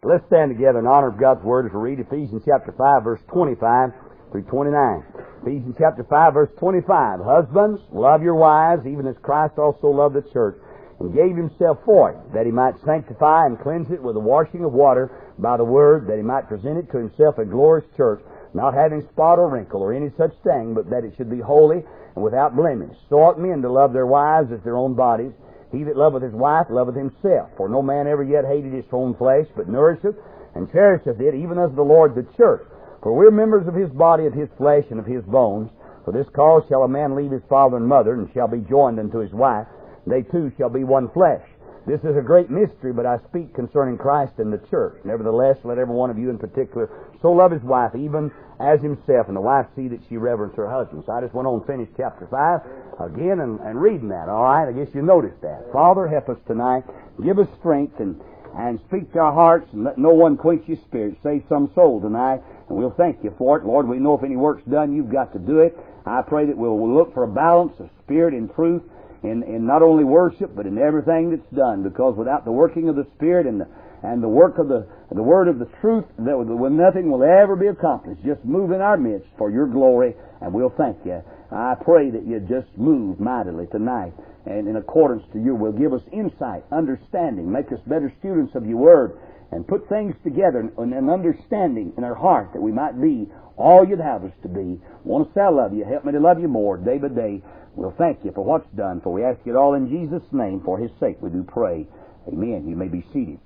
Let's stand together in honor of God's Word as we read Ephesians chapter 5, verse 25 through 29. Ephesians chapter 5, verse 25. Husbands, love your wives, even as Christ also loved the church, and gave himself for it, that he might sanctify and cleanse it with the washing of water by the Word, that he might present it to himself a glorious church, not having spot or wrinkle or any such thing, but that it should be holy and without blemish. So ought men to love their wives as their own bodies. He that loveth his wife loveth himself. For no man ever yet hated his own flesh, but nourisheth and cherisheth it, even as the Lord the church. For we are members of his body, of his flesh, and of his bones. For this cause shall a man leave his father and mother, and shall be joined unto his wife. They two shall be one flesh. This is a great mystery, but I speak concerning Christ and the church. Nevertheless, let every one of you in particular so love his wife, even as himself, and the wife see that she reverence her husband. So I just went on and finished chapter 5 again and reading that. All right, I guess you noticed that. Father, help us tonight. Give us strength and speak to our hearts, and let no one quench your spirit. Save some soul tonight, and we'll thank you for it. Lord, we know if any work's done, you've got to do it. I pray that we'll look for a balance of spirit and truth in not only worship, but in everything that's done, because without the working of the Spirit and the work of the word of the truth, nothing will ever be accomplished. Just move in our midst for your glory, and we'll thank you. I pray that you just move mightily tonight, and in accordance to your will, give us insight, understanding, make us better students of your word, and put things together in an understanding in our heart that we might be all you'd have us to be. Want to say I love you. Help me to love you more day by day. We'll thank you for what's done, for we ask it all in Jesus' name. For his sake we do pray. Amen. You may be seated.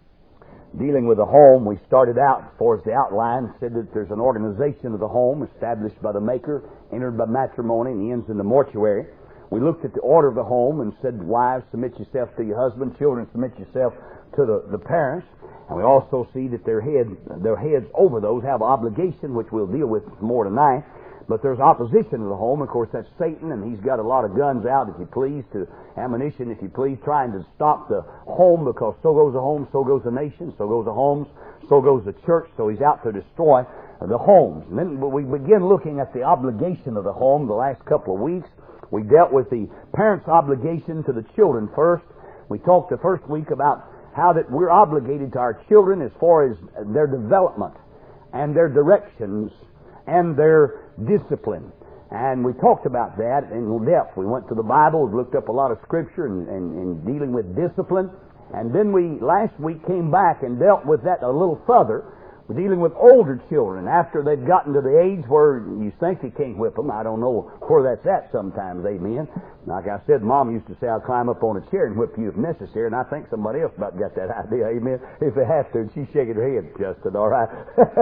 Dealing with the home, we started out, for as the outline said that there's an organization of the home established by the Maker, entered by matrimony, and ends in the mortuary. We looked at the order of the home and said, wives, submit yourself to your husband, children, submit yourself to the parents. And we also see that their heads over those have obligation, which we'll deal with more tonight. But there's opposition to the home. Of course, that's Satan, and he's got a lot of guns out, if you please, to ammunition, if you please, trying to stop the home, because so goes the home, so goes the nation, so goes the homes, so goes the church. So he's out to destroy the homes. And then we begin looking at the obligation of the home the last couple of weeks. We dealt with the parents' obligation to the children first. We talked the first week about how that we're obligated to our children as far as their development and their directions and their discipline. And we talked about that in depth. We went to the Bible, we looked up a lot of Scripture and dealing with discipline. And then we, last week, came back and dealt with that a little further, dealing with older children after they've gotten to the age where you think you can't whip them. I don't know where that's at sometimes, amen. Like I said, Mom used to say, I'll climb up on a chair and whip you if necessary, and I think somebody else about got that idea, amen, if they have to. And she's shaking her head, Justin, all right.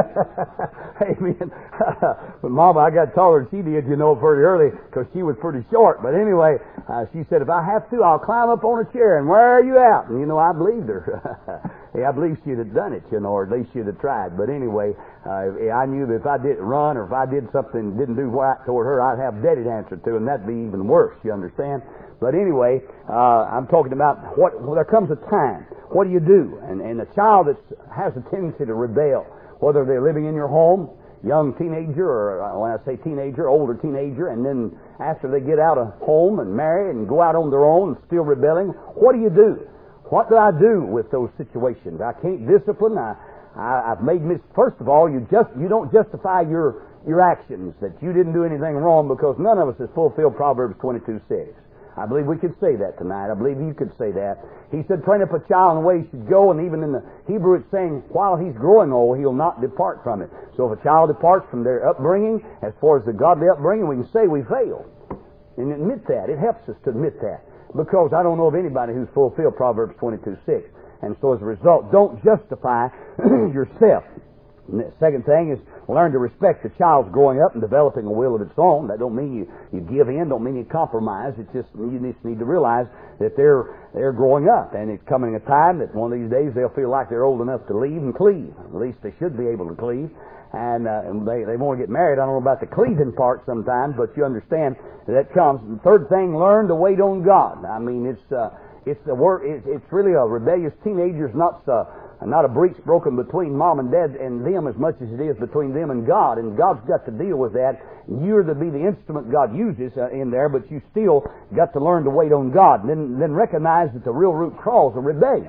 Amen. But Mama, I got taller than she did, pretty early, because she was pretty short. But anyway, she said, if I have to, I'll climb up on a chair, and where are you at? And I believed her. I believe she'd have done it, or at least she'd have tried. But anyway, I knew that if I didn't run or if I did something, didn't do right toward her, I'd have Daddy to answer to, and that'd be even worse, you understand? But anyway, I'm talking about there comes a time. What do you do? And a child that has a tendency to rebel, whether they're living in your home, young teenager, or when I say teenager, older teenager, and then after they get out of home and marry and go out on their own and still rebelling, what do you do? What do I do with those situations? I can't discipline. I've made first of all, you don't justify your actions that you didn't do anything wrong, because none of us has fulfilled Proverbs 22:6. I believe we could say that tonight. I believe you could say that. He said, train up a child in the way he should go, and even in the Hebrew it's saying, while he's growing old, he'll not depart from it. So if a child departs from their upbringing, as far as the godly upbringing, we can say we failed. And admit that. It helps us to admit that. Because I don't know of anybody who's fulfilled Proverbs 22:6. And so as a result, don't justify yourself. And the second thing is learn to respect the child's growing up and developing a will of its own. That don't mean you give in, don't mean you compromise. It's just you just need to realize that they're growing up, and it's coming a time that one of these days they'll feel like they're old enough to leave and cleave. At least they should be able to cleave. And they want to get married. I don't know about the cleaving part sometimes, but you understand that comes. And the third thing, learn to wait on God. I mean, it's really a rebellious teenager's not a breach broken between mom and dad and them as much as it is between them and God. And God's got to deal with that. You're to be the instrument God uses in there, but you still got to learn to wait on God. And then recognize that the real root cause of rebellion.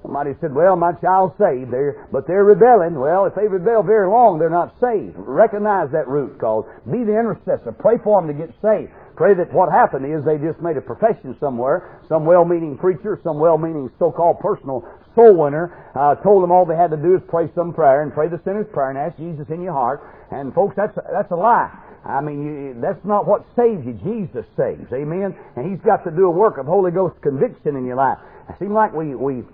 Somebody said, well, my child's saved, but they're rebelling. Well, if they rebel very long, they're not saved. Recognize that root cause. Be the intercessor. Pray for them to get saved. Pray that what happened is they just made a profession somewhere. Some well-meaning preacher, some well-meaning so-called personal soul winner told them all they had to do is pray some prayer and pray the sinner's prayer and ask Jesus in your heart. And folks, that's a lie. I mean, that's not what saves you. Jesus saves. Amen? And He's got to do a work of Holy Ghost conviction in your life. It seemed like we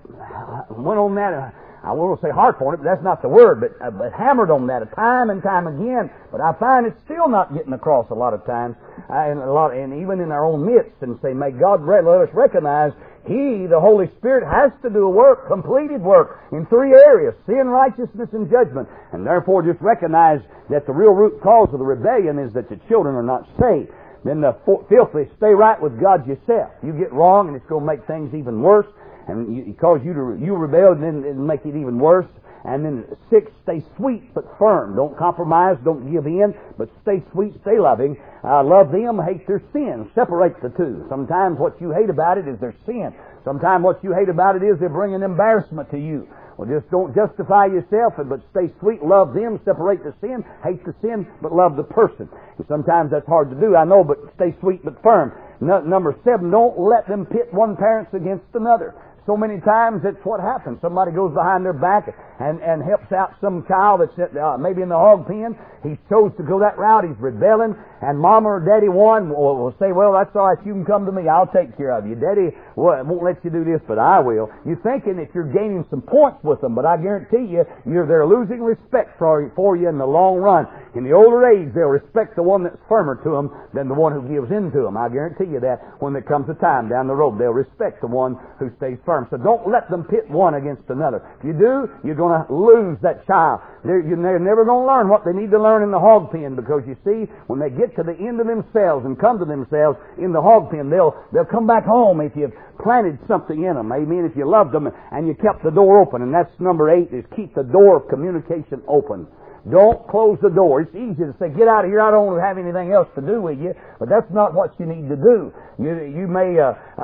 went on that, I won't say harp on it, but that's not the word, but hammered on that time and time again. But I find it's still not getting across a lot of times, and even in our own midst, and say, may God let us recognize He, the Holy Spirit, has to do a work, completed work, in three areas: sin, righteousness, and judgment. And therefore just recognize that the real root cause of the rebellion is that the children are not saved. Then the filthy, stay right with God yourself. You get wrong and it's going to make things even worse. And it cause you rebel, and then it'll make it even worse. And then 6, stay sweet but firm. Don't compromise, don't give in, but stay sweet, stay loving. Love them, hate their sin. Separate the two. Sometimes what you hate about it is their sin. Sometimes what you hate about it is they're bringing embarrassment to you. Well, just don't justify yourself, but stay sweet, love them, separate the sin, hate the sin, but love the person. And sometimes that's hard to do, I know, but stay sweet but firm. Number 7, don't let them pit one parent against another. So many times that's what happens. Somebody goes behind their back and helps out some child that's maybe in the hog pen. He chose to go that route. He's rebelling. And Mama or Daddy one will say, well, that's all right. You can come to me. I'll take care of you. Daddy won't let you do this, but I will. You're thinking that you're gaining some points with them, but I guarantee you, they're losing respect for you in the long run. In the older age, they'll respect the one that's firmer to them than the one who gives in to them. I guarantee you that when there comes a time down the road, they'll respect the one who stays firm. So don't let them pit one against another. If you do, you're going to lose that child. They're never going to learn what they need to learn in the hog pen, because you see, when they get to the end of themselves and come to themselves in the hog pen, they'll come back home if you've planted something in them. Amen. If you loved them and you kept the door open. And that's number 8, is keep the door of communication open. Don't close the door. It's easy to say, get out of here, I don't have anything else to do with you. But that's not what you need to do. You may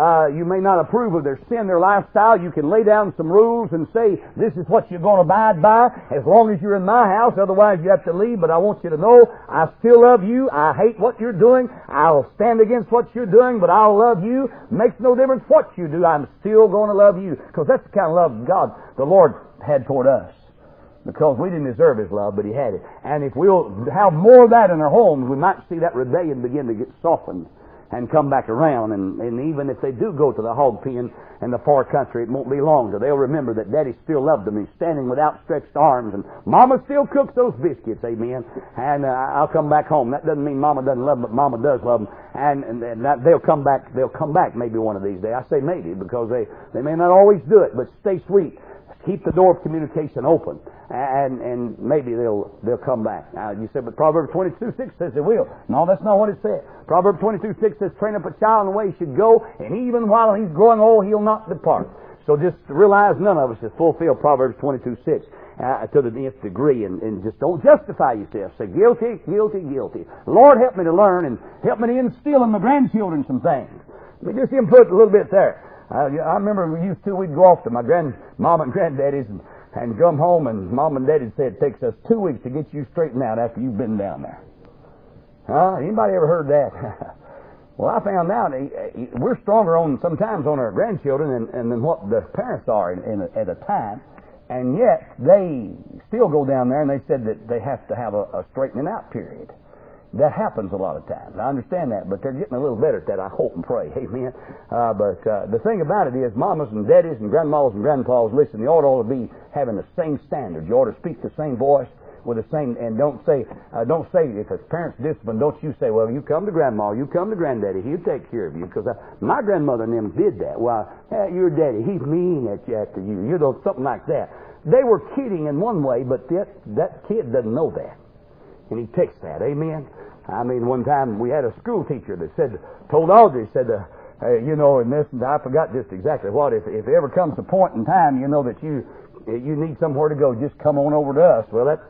not approve of their sin, their lifestyle. You can lay down some rules and say, this is what you're going to abide by as long as you're in my house. Otherwise you have to leave. But I want you to know, I still love you. I hate what you're doing. I'll stand against what you're doing, but I'll love you. Makes no difference what you do. I'm still going to love you. Because that's the kind of love God, the Lord, had toward us. Because we didn't deserve His love, but He had it. And if we'll have more of that in our homes, we might see that rebellion begin to get softened and come back around. And even if they do go to the hog pen in the far country, it won't be long till they'll remember that Daddy still loved them. He's standing with outstretched arms, and Mama still cooks those biscuits, amen. And I'll come back home. That doesn't mean Mama doesn't love them, but Mama does love them. And they'll come back. They'll come back maybe one of these days. I say maybe because they may not always do it, but stay sweet. Keep the door of communication open, and maybe they'll come back. Now, you said, but Proverbs 22:6 says they will. No, that's not what it said. Proverbs 22:6 says, train up a child in the way he should go, and even while he's growing old, he'll not depart. So just realize none of us has fulfilled Proverbs 22:6 to the nth degree, and just don't justify yourself. Say, guilty, guilty, guilty. Lord, help me to learn, and help me to instill in my grandchildren some things. Let me just input a little bit there. I remember we'd go off to my grandmom and granddaddy's and come home, and Mom and Daddy said it takes us 2 weeks to get you straightened out after you've been down there. Huh? Anybody ever heard that? Well, I found out we're stronger sometimes on our grandchildren than what the parents are at a time, and yet they still go down there and they said that they have to have a straightening out period. That happens a lot of times. I understand that, but they're getting a little better at that, I hope and pray. Amen. But the thing about it is, mamas and daddies and grandmas and grandpas, listen, you ought to be having the same standard. You ought to speak the same voice with the same, and don't say if a parent's discipline, don't you say, well, you come to grandma, you come to granddaddy, he'll take care of you. Because my grandmother and them did that. Well, your daddy, he's mean at you after you. You know, something like that. They were kidding in one way, but that kid doesn't know that. And he takes that. Amen. I mean, one time we had a school teacher that told Audrey, and this, and I forgot just exactly what. If it ever comes a point in time, you know that you need somewhere to go, just come on over to us. Well,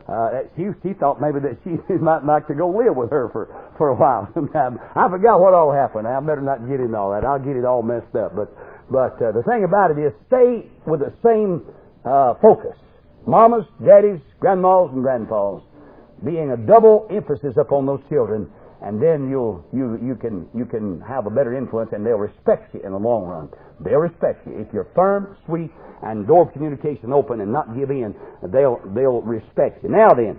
she thought maybe that she might like to go live with her for a while. I forgot what all happened. I better not get into all that. I'll get it all messed up. But But the thing about it is, stay with the same focus. Mamas, daddies, grandmas, and grandpas, being a double emphasis upon those children, and then you can have a better influence, and they'll respect you in the long run. They'll respect you if you're firm, sweet, and door of communication open, and not give in. They'll respect you. Now then,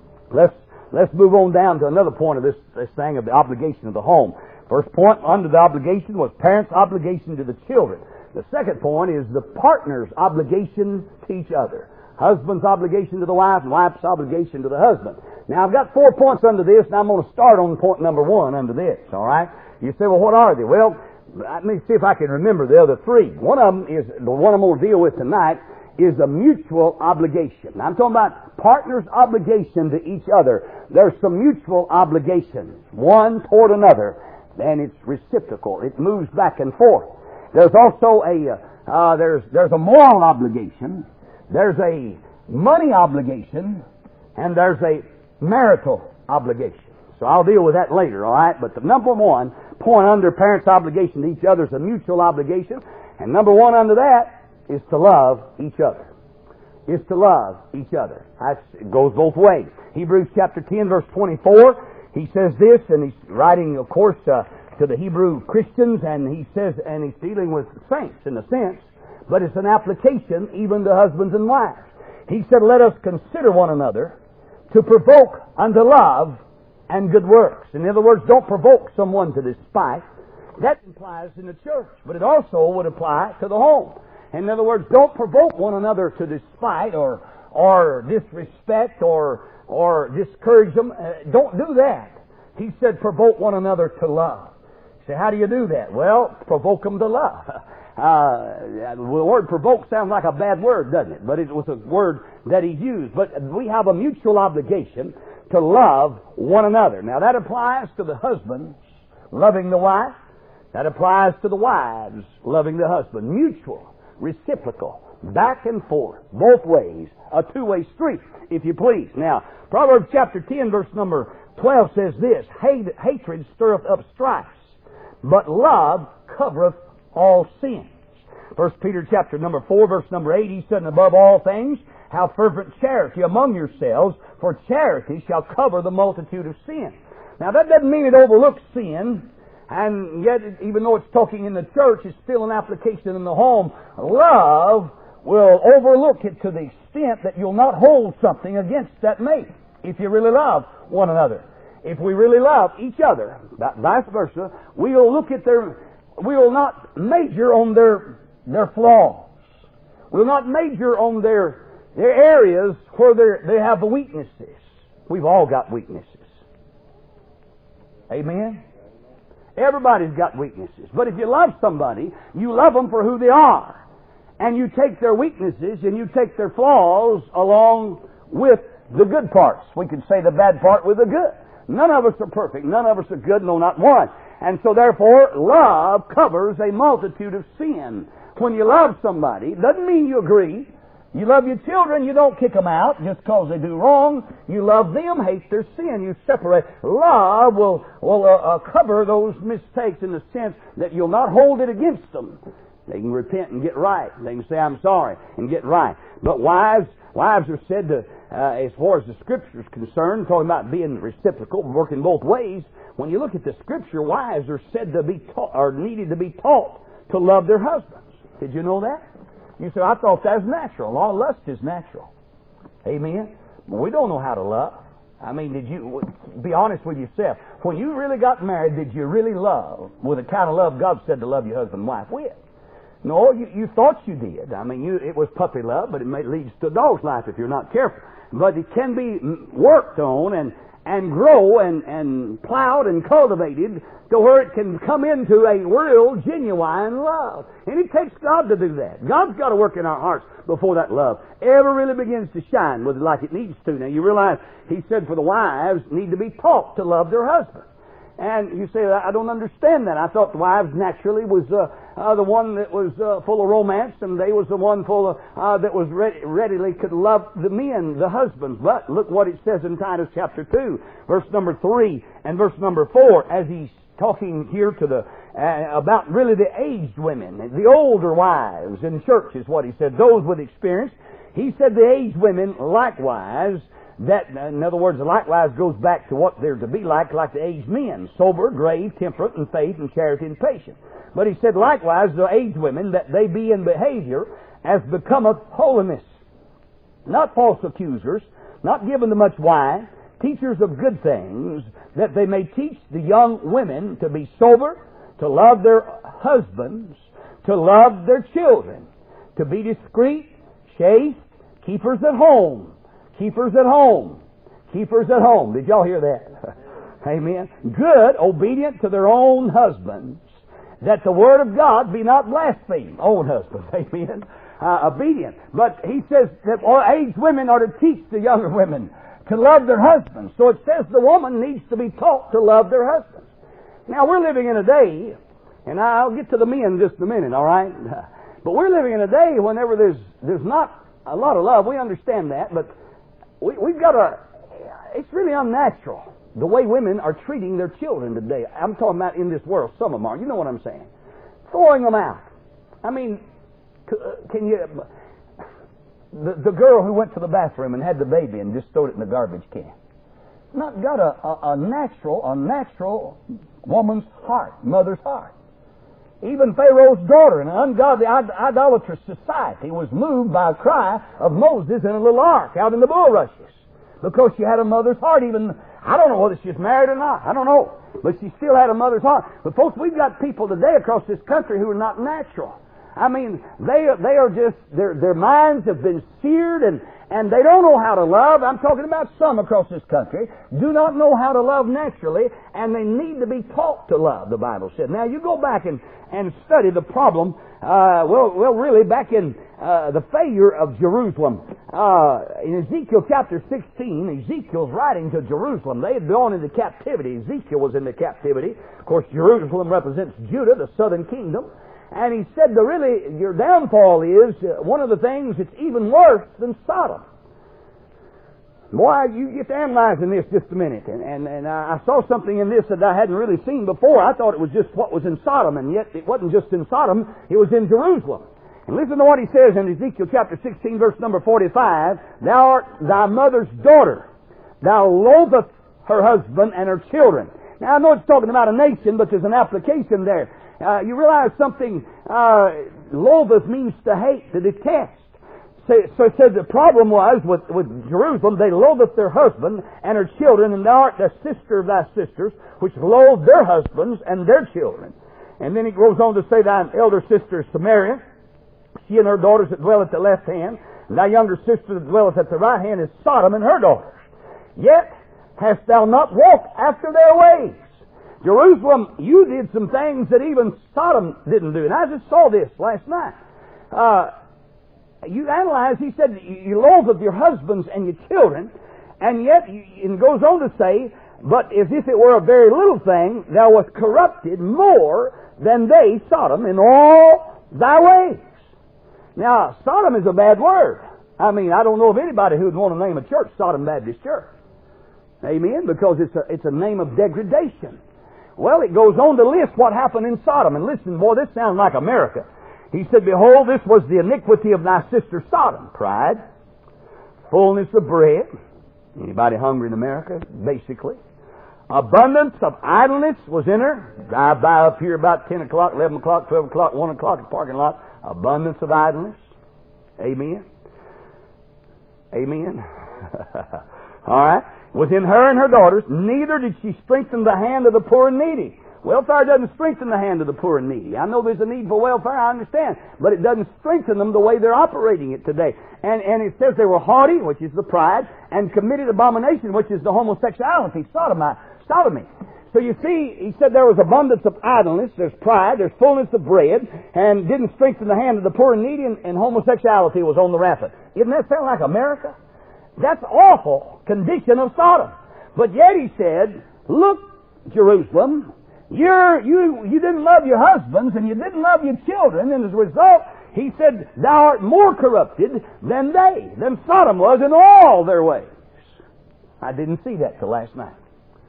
let's move on down to another point of this thing of the obligation of the home. First point under the obligation was parents' obligation to the children. The second point is the partner's obligation to each other. Husband's obligation to the wife, and wife's obligation to the husband. Now, I've got 4 points under this, and I'm going to start on point number 1 under this, all right? You say, well, what are they? Well, let me see if I can remember the other 3. One of them is, the one I'm going to deal with tonight, is a mutual obligation. Now, I'm talking about partner's obligation to each other. There's some mutual obligations, one toward another, and it's reciprocal. It moves back and forth. There's also there's a moral obligation. There's a money obligation, and there's a marital obligation. So I'll deal with that later, all right? But the number 1 point under parents' obligation to each other is a mutual obligation, and number 1 under that is to love each other. Is to love each other. It goes both ways. Hebrews chapter 10, verse 24, he says this, and he's writing, of course, to the Hebrew Christians, and he says, and he's dealing with saints in a sense, but it's an application even to husbands and wives. He said, let us consider one another to provoke unto love and good works. In other words, don't provoke someone to despite. That implies in the church, but it also would apply to the home. In other words, don't provoke one another to despite or disrespect or discourage them. Don't do that. He said, provoke one another to love. You say, how do you do that? Well, provoke them to love. The word provoke sounds like a bad word, doesn't it? But it was a word that he used. But we have a mutual obligation to love one another. Now that applies to the husbands loving the wife. That applies to the wives loving the husband. Mutual, reciprocal, back and forth, both ways, a two-way street, if you please. Now, Proverbs chapter 10, verse number 12 says this, hatred stirreth up strifes, but love covereth all sins. 1 Peter chapter number 4, verse number 8, he said, and above all things, have fervent charity among yourselves, for charity shall cover the multitude of sin. Now that doesn't mean it overlooks sin, and yet, even though it's talking in the church, it's still an application in the home. Love will overlook it to the extent that you'll not hold something against that mate, if you really love one another. If we really love each other, vice versa, we'll look at we will not major on their flaws. We'll not major on their areas where they have the weaknesses. We've all got weaknesses. Amen? Everybody's got weaknesses. But if you love somebody, you love them for who they are. And you take their weaknesses and you take their flaws along with the good parts. We can say the bad part with the good. None of us are perfect. None of us are good. No, not one. And so therefore, love covers a multitude of sin. When you love somebody, doesn't mean you agree. You love your children, you don't kick them out just because they do wrong. You love them, hate their sin. You separate. Love will cover those mistakes in the sense that you'll not hold it against them. They can repent and get right. They can say, I'm sorry, and get right. But wives are said to, as far as the Scripture is concerned, talking about being reciprocal, working both ways, when you look at the Scripture, wives are said to be taught, or needed to be taught to love their husbands. Did you know that? You say, I thought that was natural. All lust is natural. Amen? But we don't know how to love. I mean, did you, be honest with yourself, when you really got married, did you really love with the kind of love God said to love your husband and wife with? No, you thought you did. I mean, it was puppy love, but it leads to a dog's life if you're not careful. But it can be worked on and grow and plowed and cultivated to where it can come into a real, genuine love. And it takes God to do that. God's got to work in our hearts before that love ever really begins to shine with it like it needs to. Now, you realize He said for the wives need to be taught to love their husbands. And you say, I don't understand that. I thought the wives naturally was the one that was full of romance, and they was the one full of that was readily could love the men, the husbands. But look what it says in Titus chapter 2, verse number 3 and verse number 4, as he's talking here to the about really the aged women, the older wives in church is what he said, those with experience. He said the aged women likewise, that, in other words, likewise goes back to what they're to be like the aged men, sober, grave, temperate, in faith, and charity, and patient. But he said likewise the aged women, that they be in behavior as becometh holiness, not false accusers, not given to much wine, teachers of good things, that they may teach the young women to be sober, to love their husbands, to love their children, to be discreet, chaste, keepers at home. Keepers at home. Keepers at home. Did y'all hear that? Amen. Good, obedient to their own husbands, that the word of God be not blasphemed. Own husbands. Amen. Obedient. But he says that aged women are to teach the younger women to love their husbands. So it says the woman needs to be taught to love their husbands. Now we're living in a day, and I'll get to the men in just a minute, all right? But we're living in a day whenever there's not a lot of love. We understand that, but we've got it's really unnatural the way women are treating their children today. I'm talking about in this world. Some of them are. You know what I'm saying? Throwing them out. I mean, can you... The girl who went to the bathroom and had the baby and just threw it in the garbage can. Not got a natural woman's heart, mother's heart. Even Pharaoh's daughter in an ungodly, idolatrous society was moved by a cry of Moses in a little ark out in the bulrushes because she had a mother's heart. Even, I don't know whether she's married or not. I don't know. But she still had a mother's heart. But folks, we've got people today across this country who are not natural. I mean, they are just, their minds have been seared and they don't know how to love. I'm talking about some across this country do not know how to love naturally, and they need to be taught to love, the Bible said. Now, you go back and study the problem, really back in the failure of Jerusalem. In Ezekiel chapter 16, Ezekiel's writing to Jerusalem. They had gone into captivity. Ezekiel was into captivity. Of course, Jerusalem represents Judah, the southern kingdom. And he said, your downfall is one of the things that's even worse than Sodom. Boy, you get to analyzing this just a minute. And I saw something in this that I hadn't really seen before. I thought it was just what was in Sodom, and yet it wasn't just in Sodom, it was in Jerusalem. And listen to what he says in Ezekiel chapter 16, verse number 45. Thou art thy mother's daughter. Thou loathest her husband and her children. Now, I know it's talking about a nation, but there's an application there. You realize something, loatheth means to hate, to detest. So it said the problem was with Jerusalem, they loatheth their husband and her children, and thou art the sister of thy sisters, which loathe their husbands and their children. And then it goes on to say, thine elder sister is Samaria, she and her daughters that dwell at the left hand, and thy younger sister that dwelleth at the right hand is Sodom and her daughters. Yet hast thou not walked after their ways. Jerusalem, you did some things that even Sodom didn't do. And I just saw this last night. You analyze, he said, you loathe your husbands and your children, and yet, it goes on to say, but as if it were a very little thing, thou wast corrupted more than they, Sodom, in all thy ways. Now, Sodom is a bad word. I mean, I don't know of anybody who would want to name a church Sodom Baptist Church. Amen? Because it's a name of degradation. Well, it goes on to list what happened in Sodom. And listen, boy, this sounds like America. He said, behold, this was the iniquity of thy sister Sodom. Pride, fullness of bread. Anybody hungry in America? Basically. Abundance of idleness was in her. Drive by up here about 10 o'clock, 11 o'clock, 12 o'clock, 1 o'clock in the parking lot. Abundance of idleness. Amen. Amen. All right. Was in her and her daughters, neither did she strengthen the hand of the poor and needy. Welfare doesn't strengthen the hand of the poor and needy. I know there's a need for welfare, I understand, but it doesn't strengthen them the way they're operating it today. And it says they were haughty, which is the pride, and committed abomination, which is the homosexuality, sodomy. So you see, he said there was abundance of idleness, there's pride, there's fullness of bread, and didn't strengthen the hand of the poor and needy, and homosexuality was on the rampant. Isn't that sound like America? That's awful condition of Sodom. But yet he said, look Jerusalem, you didn't love your husbands and you didn't love your children, and as a result, he said, thou art more corrupted than Sodom was in all their ways. I didn't see that till last night.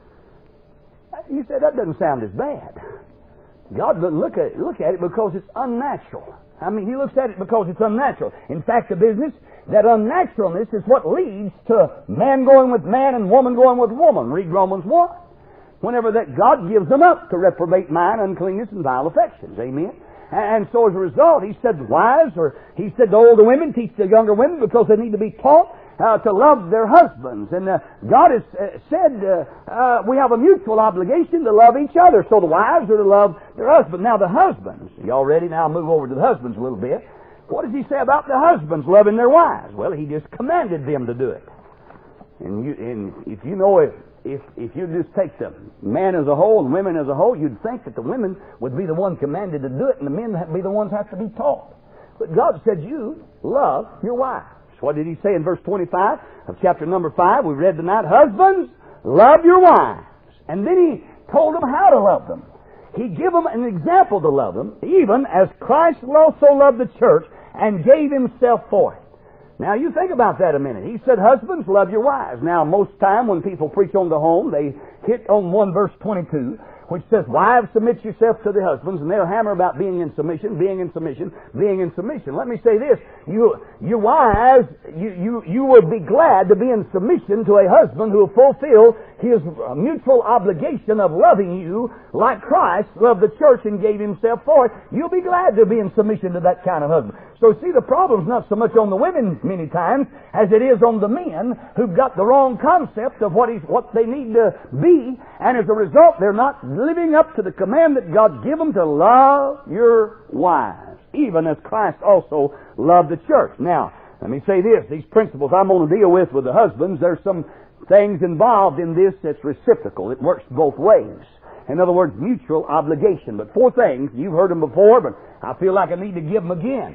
You said, that doesn't sound as bad. God doesn't look at it because it's unnatural. I mean, He looks at it because it's unnatural. In fact, the business, that unnaturalness is what leads to man going with man and woman going with woman. Read Romans 1. Whenever that God gives them up to reprobate mind, uncleanness, and vile affections. Amen. And so as a result, He said wives, or He said the older women teach the younger women because they need to be taught to love their husbands. And God has said we have a mutual obligation to love each other. So the wives are to love their husbands. Now the husbands, y'all ready? Now I'll move over to the husbands a little bit. What does He say about the husbands loving their wives? Well, He just commanded them to do it. And if you know if you just take the man as a whole and women as a whole, you'd think that the women would be the one commanded to do it and the men would be the ones have to be taught. But God said, you love your wives. What did He say in verse 25 of chapter number 5? We read tonight, husbands, love your wives. And then He told them how to love them. He gave them an example to love them, even as Christ also loved the church and gave Himself for it. Now, you think about that a minute. He said, husbands, love your wives. Now, most time when people preach on the home, they hit on 1 verse 22, which says, wives, submit yourself to the husbands, and they'll hammer about being in submission, being in submission, being in submission. Let me say this. You wives, you would be glad to be in submission to a husband who will fulfill his mutual obligation of loving you like Christ loved the church and gave Himself for it. You'll be glad to be in submission to that kind of husband. So see, the problem's not so much on the women many times as it is on the men who've got the wrong concept of what they need to be, and as a result, they're not living up to the command that God's given them to love your wives, even as Christ also loved the church. Now, let me say this. These principles I'm going to deal with the husbands, there's some things involved in this that's reciprocal. It works both ways. In other words, mutual obligation. But 4 things, you've heard them before, but I feel like I need to give them again.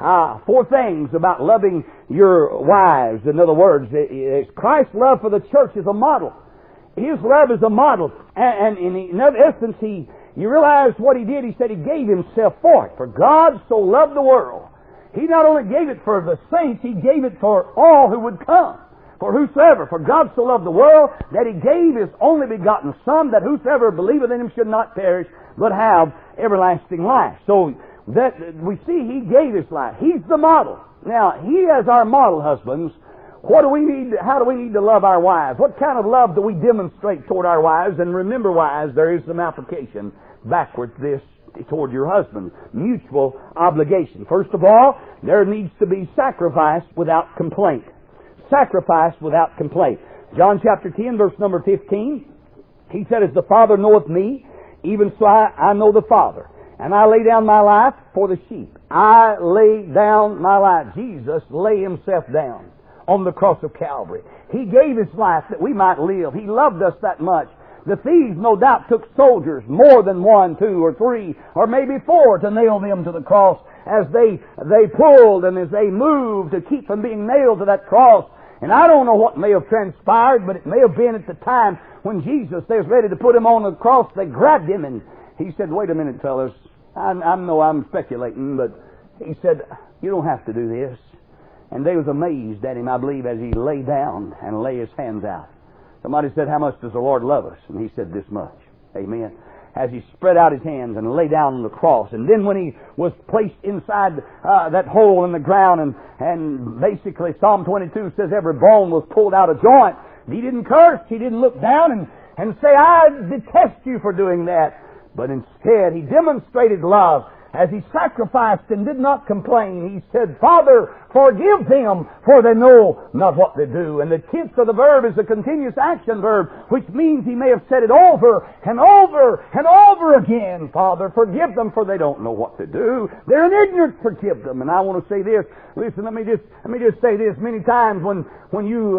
4 things about loving your wives. In other words, Christ's love for the church is a model. His love is a model. And in essence, you realize what He did. He said He gave Himself for it. For God so loved the world. He not only gave it for the saints, He gave it for all who would come. For whosoever, for God so loved the world that He gave His only begotten Son, that whosoever believeth in Him should not perish, but have everlasting life. So that we see He gave His life. He's the model. Now, He as our model, husbands, what do we need? How do we need to love our wives? What kind of love do we demonstrate toward our wives? And remember, wives, there is some application backwards this toward your husband. Mutual obligation. First of all, there needs to be sacrifice without complaint. Sacrifice without complaint. John chapter 10, verse number 15, He said, as the Father knoweth me, even so I know the Father. And I lay down my life for the sheep. I lay down my life. Jesus lay Himself down on the cross of Calvary. He gave His life that we might live. He loved us that much. The thieves, no doubt, took soldiers, more than 1, 2, or 3, or maybe 4, to nail them to the cross as they pulled and as they moved to keep from being nailed to that cross. And I don't know what may have transpired, but it may have been at the time when Jesus, they was ready to put Him on the cross, they grabbed Him and He said, wait a minute, fellas. I know I'm speculating, but He said, you don't have to do this. And they was amazed at Him, I believe, as He lay down and lay His hands out. Somebody said, how much does the Lord love us? And He said, this much. Amen. As He spread out His hands and lay down on the cross. And then when He was placed inside that hole in the ground, and basically Psalm 22 says every bone was pulled out of joint. He didn't curse. He didn't look down and say, I detest you for doing that. But instead, He demonstrated love as He sacrificed and did not complain. He said, Father, forgive them, for they know not what they do. And the tense of the verb is a continuous action verb, which means He may have said it over and over and over again. Father, forgive them, for they don't know what to do. They're in ignorance, forgive them. And I want to say this. Listen, let me just say this. Many times when you,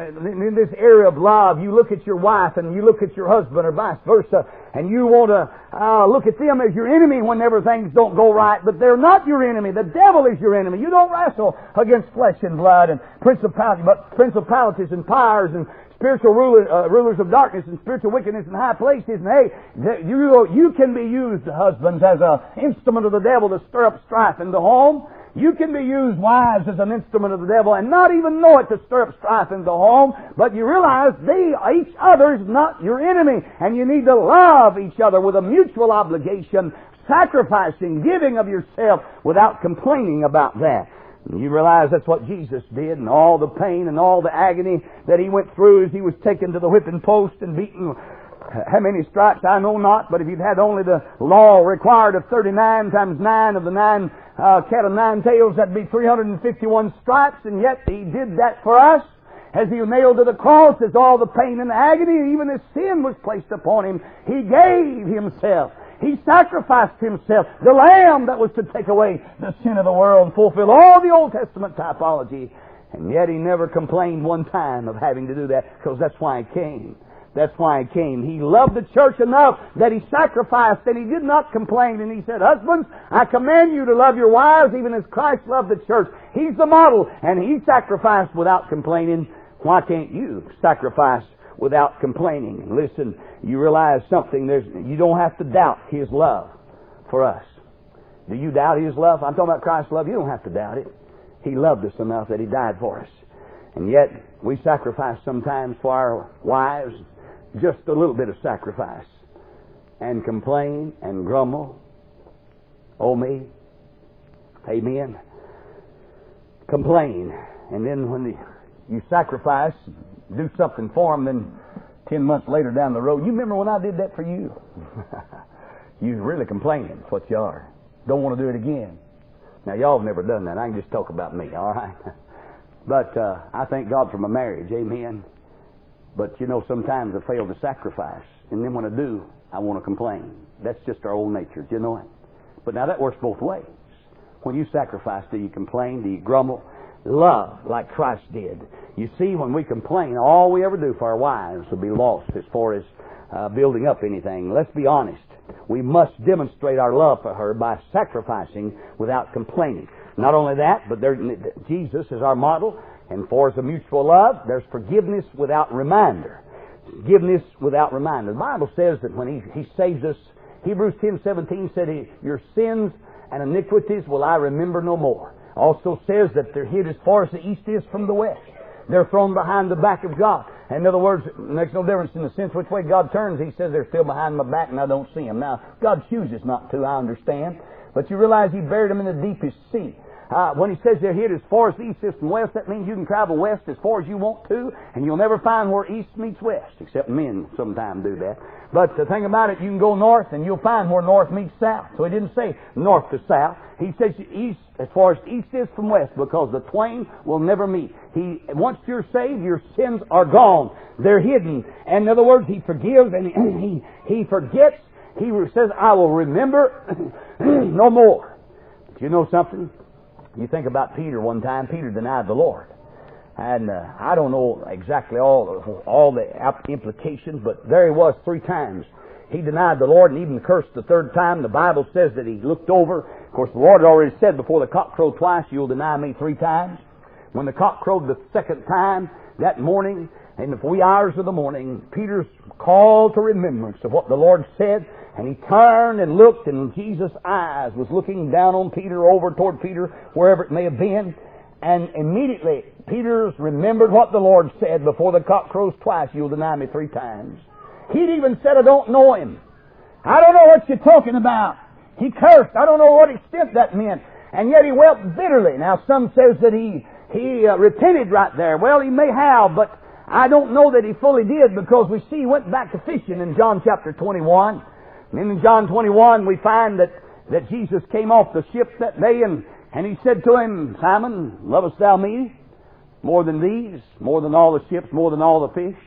in this area of love, you look at your wife and you look at your husband or vice versa, and you want to look at them as your enemy whenever things don't go right. But they're not your enemy. The devil is your enemy. You don't wrestle against flesh and blood and principalities and powers and spiritual rulers of darkness and spiritual wickedness in high places. And hey, you can be used, husbands, as an instrument of the devil to stir up strife in the home. You can be used, wives, as an instrument of the devil and not even know it to stir up strife in the home, but you realize each other's not your enemy, and you need to love each other with a mutual obligation, sacrificing, giving of yourself without complaining about that. And you realize that's what Jesus did, and all the pain and all the agony that He went through as He was taken to the whipping post and beaten. How many stripes I know not, but if you'd had only the law required of 39 times 9 of the cat of nine tails, that'd be 351 stripes, and yet He did that for us. As He was nailed to the cross, as all the pain and agony, even His sin was placed upon Him, He gave Himself. He sacrificed Himself, the Lamb that was to take away the sin of the world and fulfill all the Old Testament typology. And yet He never complained one time of having to do that, because that's why He came. That's why He came. He loved the church enough that He sacrificed, and He did not complain. And He said, husbands, I command you to love your wives even as Christ loved the church. He's the model, and He sacrificed without complaining. Why can't you sacrifice without complaining? And listen, you realize something. You don't have to doubt His love for us. Do you doubt His love? I'm talking about Christ's love. You don't have to doubt it. He loved us enough that He died for us. And yet, we sacrifice sometimes for our wives, just a little bit of sacrifice, and complain and grumble. Oh me. Amen. Complain. And then when you sacrifice, do something for them, then 10 months later down the road, you remember when I did that for you? You're really complaining. That's what you are. Don't want to do it again. Now, y'all have never done that. I can just talk about me, all right? But I thank God for my marriage. Amen. But, sometimes I fail to sacrifice. And then when I do, I want to complain. That's just our old nature. Do you know it? But now that works both ways. When you sacrifice, do you complain? Do you grumble? Love, like Christ did. You see, when we complain, all we ever do for our wives will be lost as far as building up anything. Let's be honest. We must demonstrate our love for her by sacrificing without complaining. Not only that, but Jesus is our model. And for the mutual love, there's forgiveness without reminder. Forgiveness without reminder. The Bible says that when He saves us, Hebrews 10:17 said, your sins and iniquities will I remember no more. Also says that they're hid as far as the east is from the west. They're thrown behind the back of God. In other words, it makes no difference in the sense which way God turns. He says they're still behind my back and I don't see them. Now, God chooses not to, I understand. But you realize He buried them in the deepest sea. When He says they're hid as far as the east is from west, that means you can travel west as far as you want to, and you'll never find where east meets west, except men sometimes do that. But the thing about it, you can go north and you'll find where north meets south. So He didn't say north to south. He says east as far as east is from west, because the twain will never meet. Once you're saved, your sins are gone. They're hidden. And in other words, He forgives and He forgets. He says, I will remember no more. But you know something? You think about Peter one time. Peter denied the Lord. And I don't know exactly all the implications, but there he was 3 times. He denied the Lord and even cursed the 3rd time. The Bible says that he looked over. Of course, the Lord had already said, before the cock crowed twice, you'll deny me 3 times. When the cock crowed the 2nd time that morning, in the wee hours of the morning, Peter's called to remembrance of what the Lord said. And he turned and looked, and Jesus' eyes was looking down on Peter, over toward Peter, wherever it may have been. And immediately, Peter's remembered what the Lord said, before the cock crows twice, you'll deny me 3 times. He'd even said, I don't know Him. I don't know what you're talking about. He cursed. I don't know what extent that meant. And yet he wept bitterly. Now, some says that he repented right there. Well, he may have, but I don't know that he fully did, because we see he went back to fishing in John chapter 21. And in John 21, we find that Jesus came off the ship that day, and He said to him, Simon, lovest thou me more than these, more than all the ships, more than all the fish?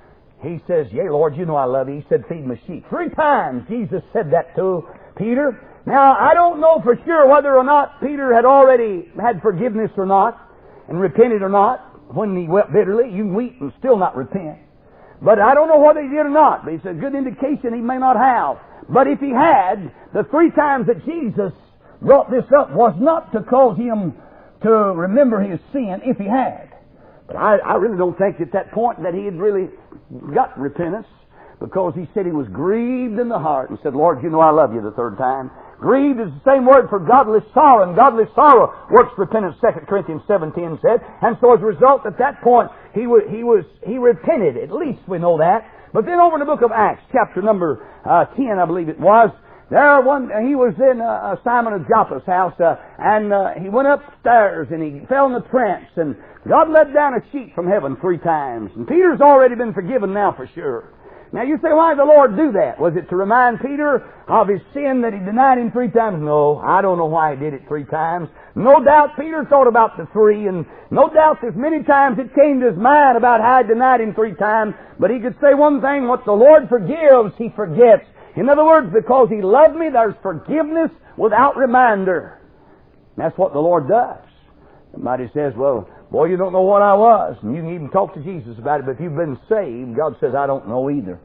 He says, yea, Lord, you know I love you. He said, feed my sheep. 3 times Jesus said that to Peter. Now, I don't know for sure whether or not Peter had already had forgiveness or not, and repented or not. When he wept bitterly, you can weep and still not repent. But I don't know whether he did or not. But it's a good indication he may not have. But if he had, the 3 times that Jesus brought this up was not to cause him to remember his sin if he had. But I really don't think at that point that he had really got repentance, because he said he was grieved in the heart and said, Lord, you know I love you, the third time. Grieved is the same word for godly sorrow, and godly sorrow works repentance, 2 Corinthians 7:10 said. And so as a result, at that point, he repented. At least we know that. But then over in the book of Acts, chapter number 10, I believe it was, he was in Simon of Joppa's house, and he went upstairs and he fell in a trance, and God let down a sheet from heaven 3 times. And Peter's already been forgiven now for sure. Now you say, why did the Lord do that? Was it to remind Peter of his sin that he denied him 3 times? No, I don't know why he did it 3 times. No doubt Peter thought about the 3, and no doubt there's many times it came to his mind about how he denied him 3 times. But he could say one thing: what the Lord forgives, he forgets. In other words, because he loved me, there's forgiveness without reminder. That's what the Lord does. Somebody says, well, boy, you don't know what I was. And you can even talk to Jesus about it, but if you've been saved, God says, I don't know either.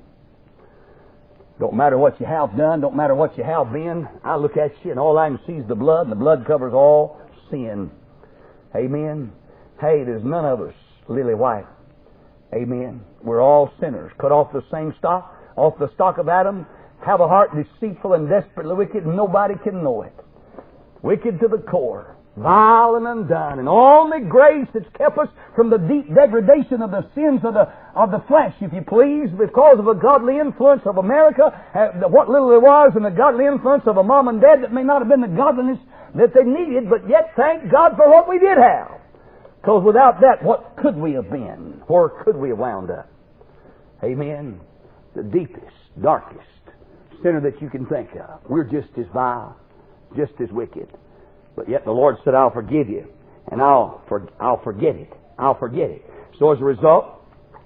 Don't matter what you have done, don't matter what you have been. I look at you and all I can see is the blood, and the blood covers all sin. Amen. Hey, there's none of us lily white. Amen. We're all sinners, cut off the same stock, off the stock of Adam, have a heart deceitful and desperately wicked, and nobody can know it. Wicked to the core, vile and undone, and only grace that's kept us from the deep degradation of the sins of the flesh, if you please, because of a godly influence of America, what little there was, and the godly influence of a mom and dad that may not have been the godliness that they needed, but yet thank God for what we did have. Because without that, what could we have been? Where could we have wound up? Amen. The deepest, darkest sinner that you can think of. We're just as vile, just as wicked. But yet the Lord said, I'll forgive you, and I'll forget it. I'll forget it. So as a result,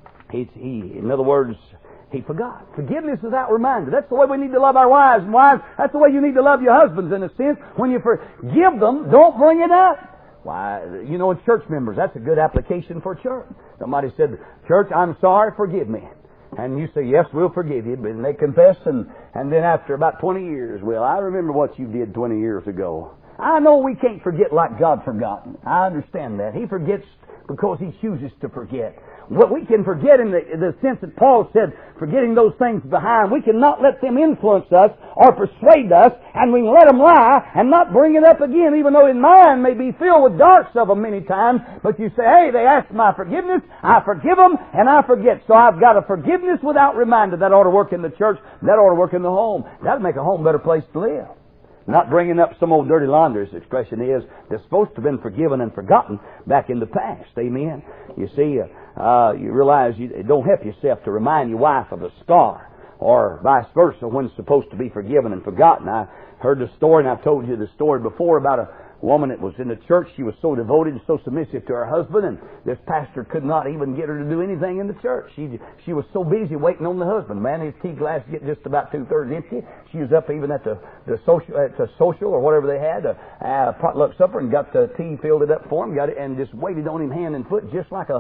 in other words, he forgot. Forgiveness is without reminder. That's the way we need to love our wives. And wives, that's the way you need to love your husbands, in a sense. When you forgive them, don't bring it up. Why, you know, church members, that's a good application for church. Somebody said, church, I'm sorry, forgive me. And you say, yes, we'll forgive you. And they confess, and then after about 20 years, well, I remember what you did 20 years ago. I know we can't forget like God forgotten. I understand that. He forgets because He chooses to forget. What we can forget in the sense that Paul said, forgetting those things behind, we cannot let them influence us or persuade us, and we can let them lie and not bring it up again, even though his mind may be filled with darts of them many times. But you say, hey, they asked my forgiveness, I forgive them, and I forget. So I've got a forgiveness without reminder. That ought to work in the church. That ought to work in the home. That'll make a home a better place to live. Not bringing up some old dirty laundry, as the expression is, that's supposed to have been forgiven and forgotten back in the past. Amen. You see, you realize you don't help yourself to remind your wife of a scar, or vice versa, when it's supposed to be forgiven and forgotten. I heard the story, and I've told you the story before, about a woman that was in the church. She was so devoted and so submissive to her husband, and this pastor could not even get her to do anything in the church. She was so busy waiting on the husband. Man, his tea glass get just about 2/3 empty. She was up even at the social or whatever they had, a potluck supper, and got the tea, filled it up for him, got it, and just waited on him hand and foot, just like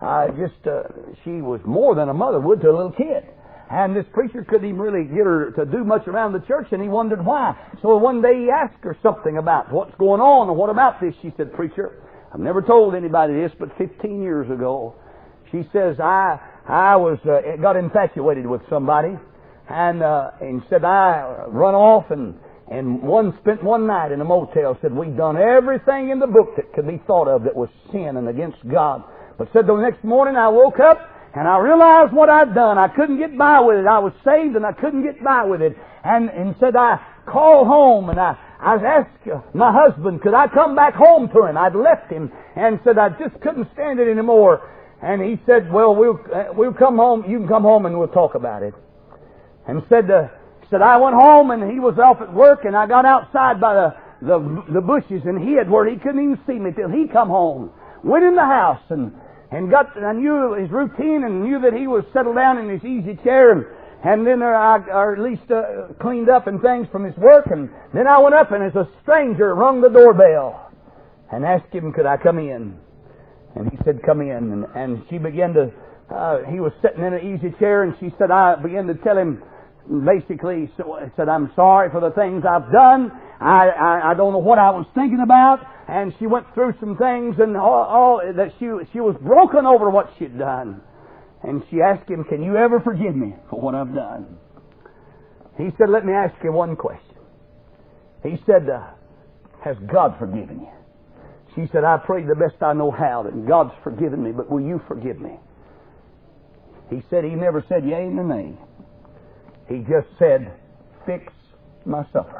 she was more than a mother would to a little kid. And this preacher couldn't even really get her to do much around the church, and he wondered why. So one day he asked her something about what's going on, or what about this. She said, preacher, I've never told anybody this, but 15 years ago, she says, I got infatuated with somebody, and said, I run off and spent one night in a motel. Said, we've done everything in the book that could be thought of that was sin and against God. But said, the next morning I woke up, and I realized what I'd done. I couldn't get by with it. I was saved and I couldn't get by with it. And said, I called home and I asked my husband, could I come back home to him? I'd left him, and said I just couldn't stand it anymore. And he said, well, we'll come home. You can come home and we'll talk about it. And said I went home, and he was off at work, and I got outside by the bushes and hid where he couldn't even see me till he come home. Went in the house and I knew his routine, and knew that he was settled down in his easy chair, and then or at least cleaned up and things from his work. And then I went up, and as a stranger rung the doorbell and asked him, could I come in? And he said, come in. And she began to, he was sitting in an easy chair, and she said, I began to tell him, basically, said, I'm sorry for the things I've done. I don't know what I was thinking about. And she went through some things, and all that she was broken over what she'd done. And she asked him, "Can you ever forgive me for what I've done?" He said, "Let me ask you one question." He said, "Has God forgiven you?" She said, "I pray the best I know how that God's forgiven me, but will you forgive me?" He said he never said yea nor nay. He just said, "Fix my supper."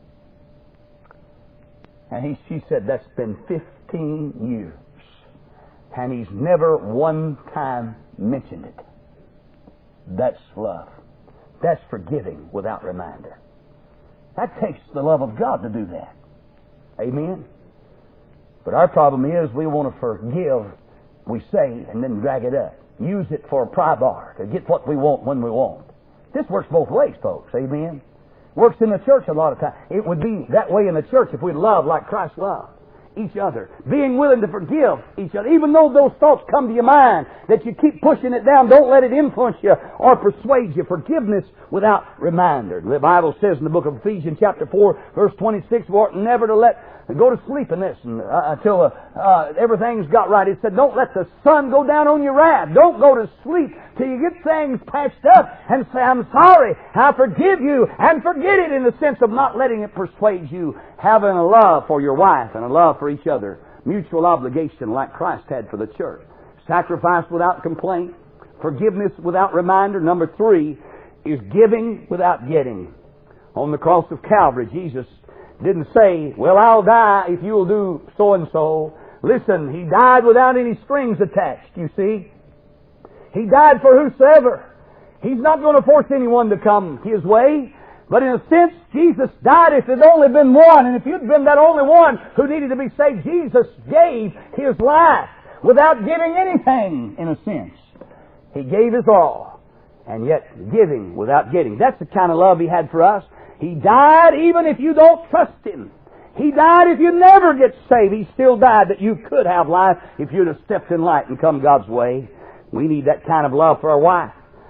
And she said, "That's been 15 years. And he's never one time mentioned it." That's love. That's forgiving without reminder. That takes the love of God to do that. Amen? But our problem is we want to forgive, we say, and then drag it up. Use it for a pry bar to get what we want when we want. This works both ways, folks. Amen? Works in the church a lot of times. It would be that way in the church if we love like Christ loved each other. Being willing to forgive each other. Even though those thoughts come to your mind, that you keep pushing it down, don't let it influence you or persuade you. Forgiveness without reminder. The Bible says in the book of Ephesians chapter 4, verse 26, we ought never to go to sleep in this until everything's got right. It said, don't let the sun go down on your wrath. Don't go to sleep till you get things patched up and say, "I'm sorry, I forgive you," and forget it in the sense of not letting it persuade you. Having a love for your wife and a love for each other. Mutual obligation like Christ had for the church. Sacrifice without complaint. Forgiveness without reminder. Number 3 is giving without getting. On the cross of Calvary, Jesus didn't say, "Well, I'll die if you'll do so and so." Listen, He died without any strings attached, you see. He died for whosoever. He's not going to force anyone to come His way. But in a sense, Jesus died if there'd only been one. And if you'd been that only one who needed to be saved, Jesus gave His life without giving anything, in a sense. He gave His all. And yet, giving without getting. That's the kind of love He had for us. He died even if you don't trust Him. He died if you never get saved. He still died that you could have life if you'd have stepped in light and come God's way. We need that kind of love for our wife.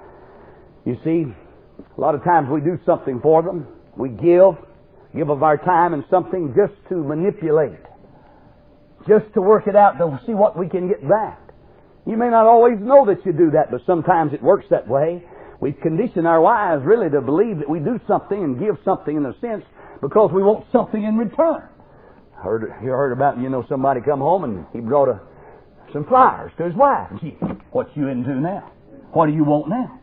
You see, a lot of times we do something for them. We give of our time and something just to manipulate. Just to work it out to see what we can get back. You may not always know that you do that, but sometimes it works that way. We condition our wives really to believe that we do something and give something in a sense because we want something in return. You heard about, somebody come home and he brought some flowers to his wife. And she, "What you into now? What do you want now?"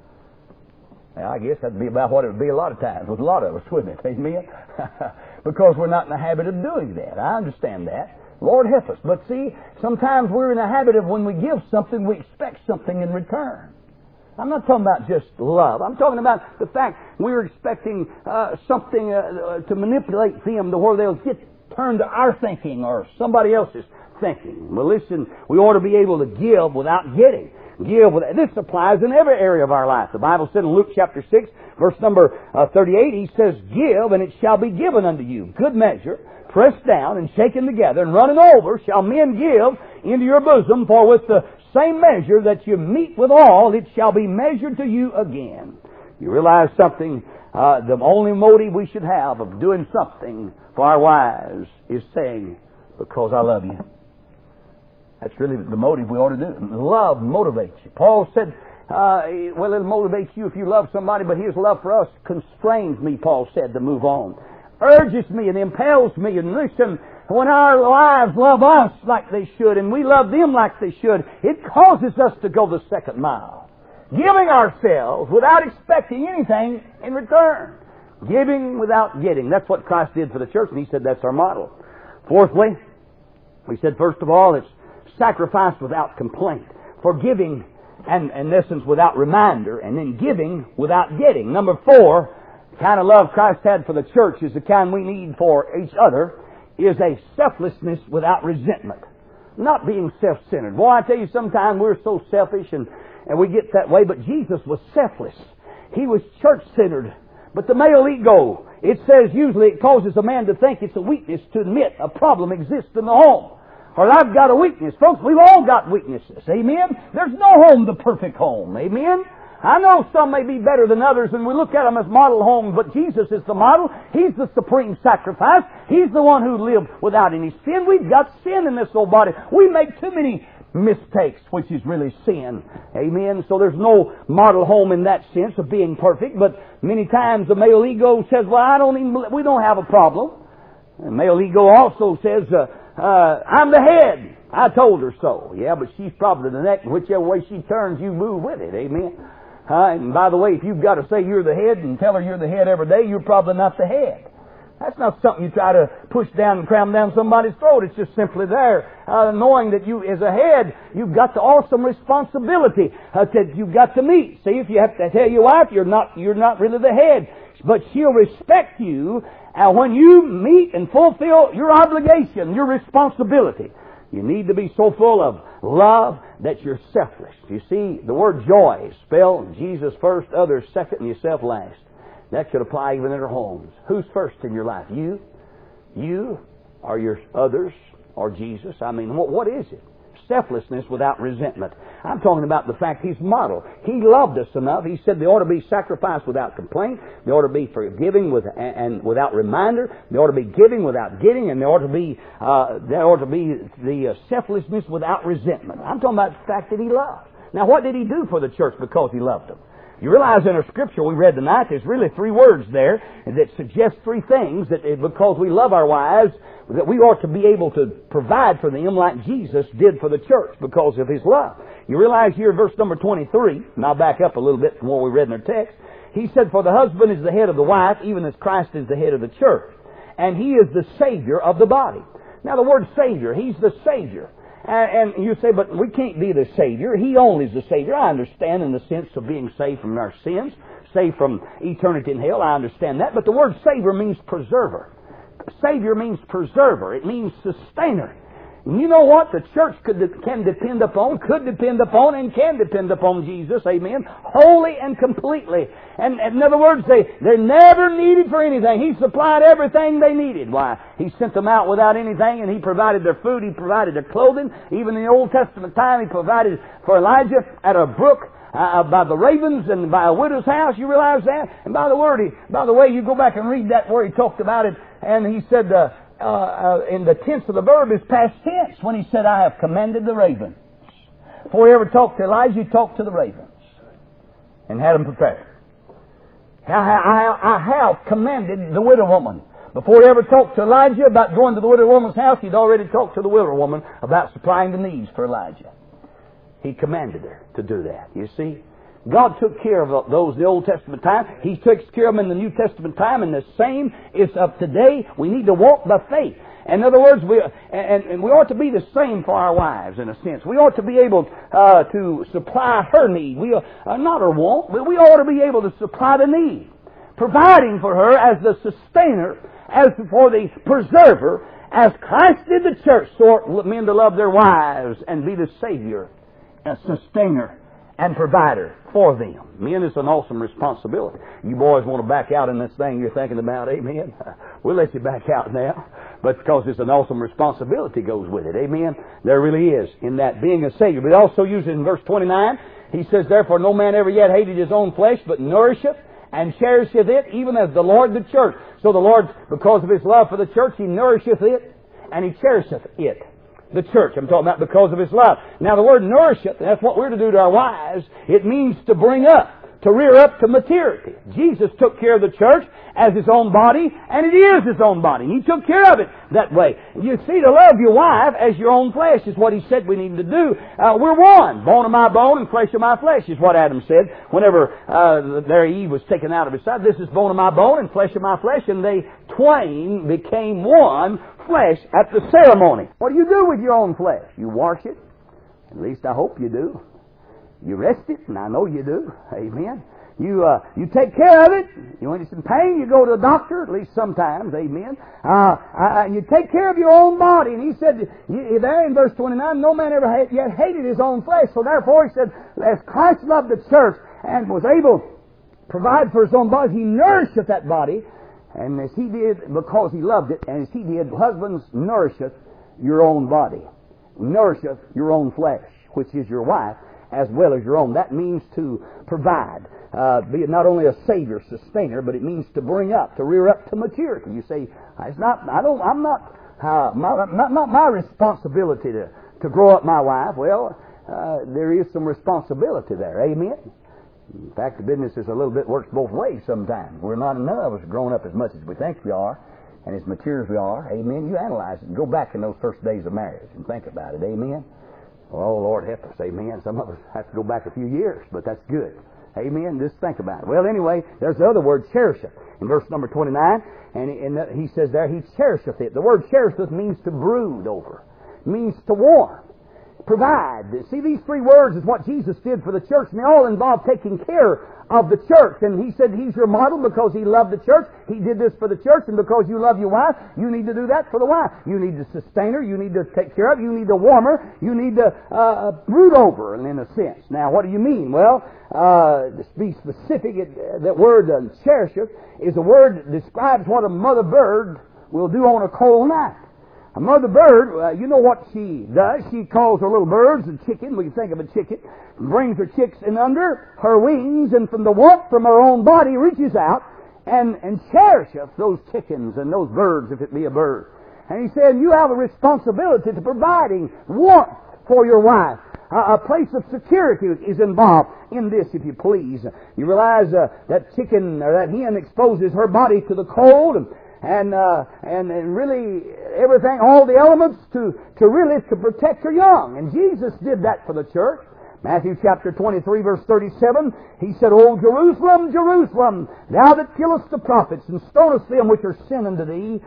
Now, I guess that'd be about what it would be a lot of times with a lot of us, wouldn't it? Amen? Because we're not in the habit of doing that. I understand that. Lord help us. But see, sometimes we're in the habit of when we give something, we expect something in return. I'm not talking about just love. I'm talking about the fact we're expecting something to manipulate them to where they'll turn to our thinking or somebody else's thinking. Well, listen, we ought to be able to give without getting. This applies in every area of our life. The Bible said in Luke chapter 6, verse number 38, He says, "Give, and it shall be given unto you. Good measure, pressed down and shaken together, and running over, shall men give into your bosom. For with the same measure that you meet withal, it shall be measured to you again." You realize something? The only motive we should have of doing something for our wives is saying, "Because I love you." That's really the motive we ought to do. Love motivates you. Paul said, well, it motivates you if you love somebody, but His love for us constrains me, Paul said, to move on. Urges me and impels me. And listen, when our wives love us like they should and we love them like they should, it causes us to go the second mile. Giving ourselves without expecting anything in return. Giving without getting. That's what Christ did for the church, and He said that's our model. Fourthly, we said first of all, it's sacrifice without complaint. Forgiving, and in essence, without reminder. And then giving without getting. Number 4, the kind of love Christ had for the church is the kind we need for each other, is a selflessness without resentment. Not being self-centered. Boy, I tell you, sometimes we're so selfish and we get that way, but Jesus was selfless. He was church-centered. But the male ego, it says usually it causes a man to think it's a weakness to admit a problem exists in the home. Or I've got a weakness. Folks, we've all got weaknesses. Amen? There's no home the perfect home. Amen? I know some may be better than others, and we look at them as model homes, but Jesus is the model. He's the supreme sacrifice. He's the one who lived without any sin. We've got sin in this old body. We make too many mistakes, which is really sin. Amen. So there's no model home in that sense of being perfect, but many times the male ego says, well, we don't have a problem. The male ego also says, I'm the head. I told her so. Yeah, but she's probably the neck. Whichever way she turns, you move with it. Amen. And by the way, if you've got to say you're the head and tell her you're the head every day, you're probably not the head. That's not something you try to push down and cram down somebody's throat. It's just simply there. Knowing that you, as a head, you've got the awesome responsibility that you've got to meet. See, if you have to tell your wife you're not really the head, but she'll respect you when you meet and fulfill your obligation, your responsibility. You need to be so full of love that you're selfless. You see, the word joy is spelled Jesus first, others second, and yourself last. That could apply even in our homes. Who's first in your life? You? You? Or your others? Or Jesus? I mean, what is it? Selflessness without resentment. I'm talking about the fact He's model. He loved us enough. He said they ought to be sacrificed without complaint. They ought to be forgiving and without reminder. They ought to be giving without getting, and there ought to be the selflessness without resentment. I'm talking about the fact that He loved. Now, what did He do for the church because He loved them? You realize in our scripture we read tonight, there's really three words there that suggest three things, that because we love our wives, that we ought to be able to provide for them like Jesus did for the church because of His love. You realize here in verse number 23, and I'll back up a little bit from what we read in our text, He said, for the husband is the head of the wife, even as Christ is the head of the church. And He is the Savior of the body. Now the word Savior, He's the Savior. And you say, but we can't be the Savior. He only is the Savior. I understand in the sense of being saved from our sins, saved from eternity in hell. I understand that. But the word Savior means preserver. Savior means preserver. It means sustainer. And you know what? The church could depend upon and can depend upon Jesus, amen, wholly and completely. And in other words, they're never needed for anything. He supplied everything they needed. Why? He sent them out without anything, and He provided their food, He provided their clothing. Even in the Old Testament time, He provided for Elijah at a brook by the ravens and by a widow's house. You realize that? And by the way, you go back and read that where He talked about it, and He said, in the tense of the verb is past tense when He said, I have commanded the ravens. Before He ever talked to Elijah, He talked to the ravens and had them prepared. I have commanded the widow woman. Before He ever talked to Elijah about going to the widow woman's house, He'd already talked to the widow woman about supplying the needs for Elijah. He commanded her to do that. You see? God took care of those in the Old Testament time. He takes care of them in the New Testament time, and the same is of today. We need to walk by faith. In other words, we ought to be the same for our wives, in a sense. We ought to be able to supply her need. Not her want, but we ought to be able to supply the need. Providing for her as the sustainer, as for the preserver, as Christ did the church, so ought men to love their wives and be the Savior, a sustainer, and provider for them. Men, it's an awesome responsibility. You boys want to back out in this thing you're thinking about, amen? We'll let you back out now, but because it's an awesome responsibility goes with it, amen? There really is in that being a Savior. But He also uses it in verse 29. He says, therefore no man ever yet hated his own flesh, but nourisheth and cherisheth it, even as the Lord the church. So the Lord, because of His love for the church, He nourisheth it and He cherisheth it. The church, I'm talking about because of His love. Now the word nourisheth, that's what we're to do to our wives. It means to bring up, to rear up to maturity. Jesus took care of the church as His own body, and it is His own body. He took care of it that way. You see, to love your wife as your own flesh is what He said we need to do. We're one. Bone of my bone and flesh of my flesh is what Adam said whenever there Eve was taken out of his side. This is bone of my bone and flesh of my flesh, and they twain became one flesh at the ceremony. What do you do with your own flesh? You wash it. At least I hope you do. You rest it, and I know you do. Amen. You take care of it. When it's in pain, you go to the doctor, at least sometimes. Amen. You take care of your own body. And He said there in verse 29, no man ever yet hated his own flesh. So therefore He said, as Christ loved the church and was able to provide for His own body, He nourisheth that body. And as He did, because He loved it, and as He did, husbands, nourisheth your own body. Nourisheth your own flesh, which is your wife. as well as your own. That means to provide. Be it not only a Savior, sustainer, but it means to bring up, to rear up to maturity. You say, it's not my responsibility to grow up my wife. Well, there is some responsibility there. Amen. In fact, the business is a little bit works both ways sometimes. We're not none of us grown up as much as we think we are, and as mature as we are. Amen. You analyze it and go back in those first days of marriage and think about it. Amen. Oh, Lord help us. Amen. Some of us have to go back a few years, but that's good. Amen. Just think about it. Well, anyway, there's the other word, cherisheth, in verse number 29, and he says there, he cherisheth it. The word cherisheth means to brood over, means to warm, provide. See, these three words is what Jesus did for the church, and they all involve taking care of the church. And He said He's your model because He loved the church. He did this for the church, and because you love your wife, you need to do that for the wife. You need to sustain her. You need to take care of her. You need to warm her. You need to brood over her, in a sense. Now, what do you mean? Well, to be specific, that word cherisheth is a word that describes what a mother bird will do on a cold night. A mother bird, you know what she does. She calls her little birds a chicken. We can think of a chicken. Brings her chicks in under her wings, and from the warmth from her own body reaches out and cherisheth those chickens and those birds, if it be a bird. And He said, you have a responsibility to providing warmth for your wife. A place of security is involved in this, if you please. You realize that chicken or that hen exposes her body to the cold and really everything, all the elements to protect her young. And Jesus did that for the church. Matthew chapter 23, verse 37, He said, O Jerusalem, Jerusalem, thou that killest the prophets and stonest them which are sent unto thee,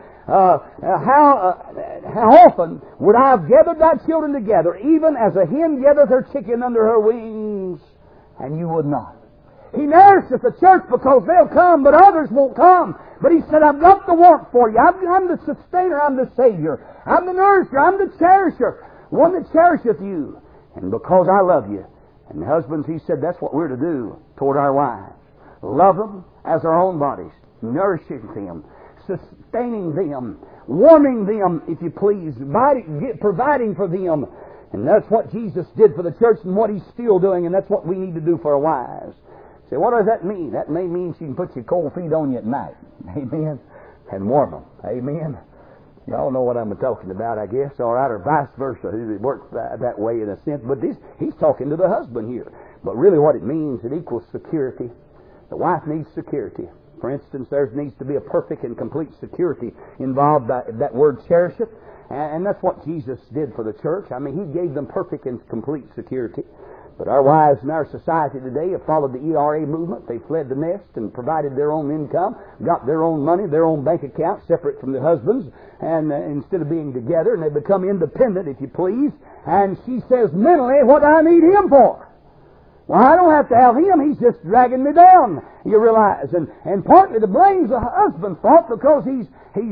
how often would I have gathered thy children together, even as a hen gathereth her chicken under her wings, and you would not. He nourisheth the church because they'll come, but others won't come. But He said, I've got the warmth for you. I'm the sustainer. I'm the Savior. I'm the nourisher. I'm the cherisher. One that cherisheth you. And because I love you. And husbands, He said, that's what we're to do toward our wives. Love them as our own bodies. Nourishing them. Sustaining them. Warming them, if you please. Providing for them. And that's what Jesus did for the church and what He's still doing. And that's what we need to do for our wives. Say, what does that mean? That may mean she can put your cold feet on you at night. Amen. And warm them. Amen. Y'all know what I'm talking about, I guess. All right, or vice versa. It works that way in a sense. But he's talking to the husband here. But really what it means, it equals security. The wife needs security. For instance, there needs to be a perfect and complete security involved by that word cherisheth. And that's what Jesus did for the church. I mean, He gave them perfect and complete security. But our wives in our society today have followed the ERA movement. They fled the nest and provided their own income, got their own money, their own bank account, separate from their husbands, and instead of being together, and they become independent, if you please. And she says mentally, what do I need him for? Well, I don't have to have him. He's just dragging me down, you realize. And partly the blame's the husband's fault because he's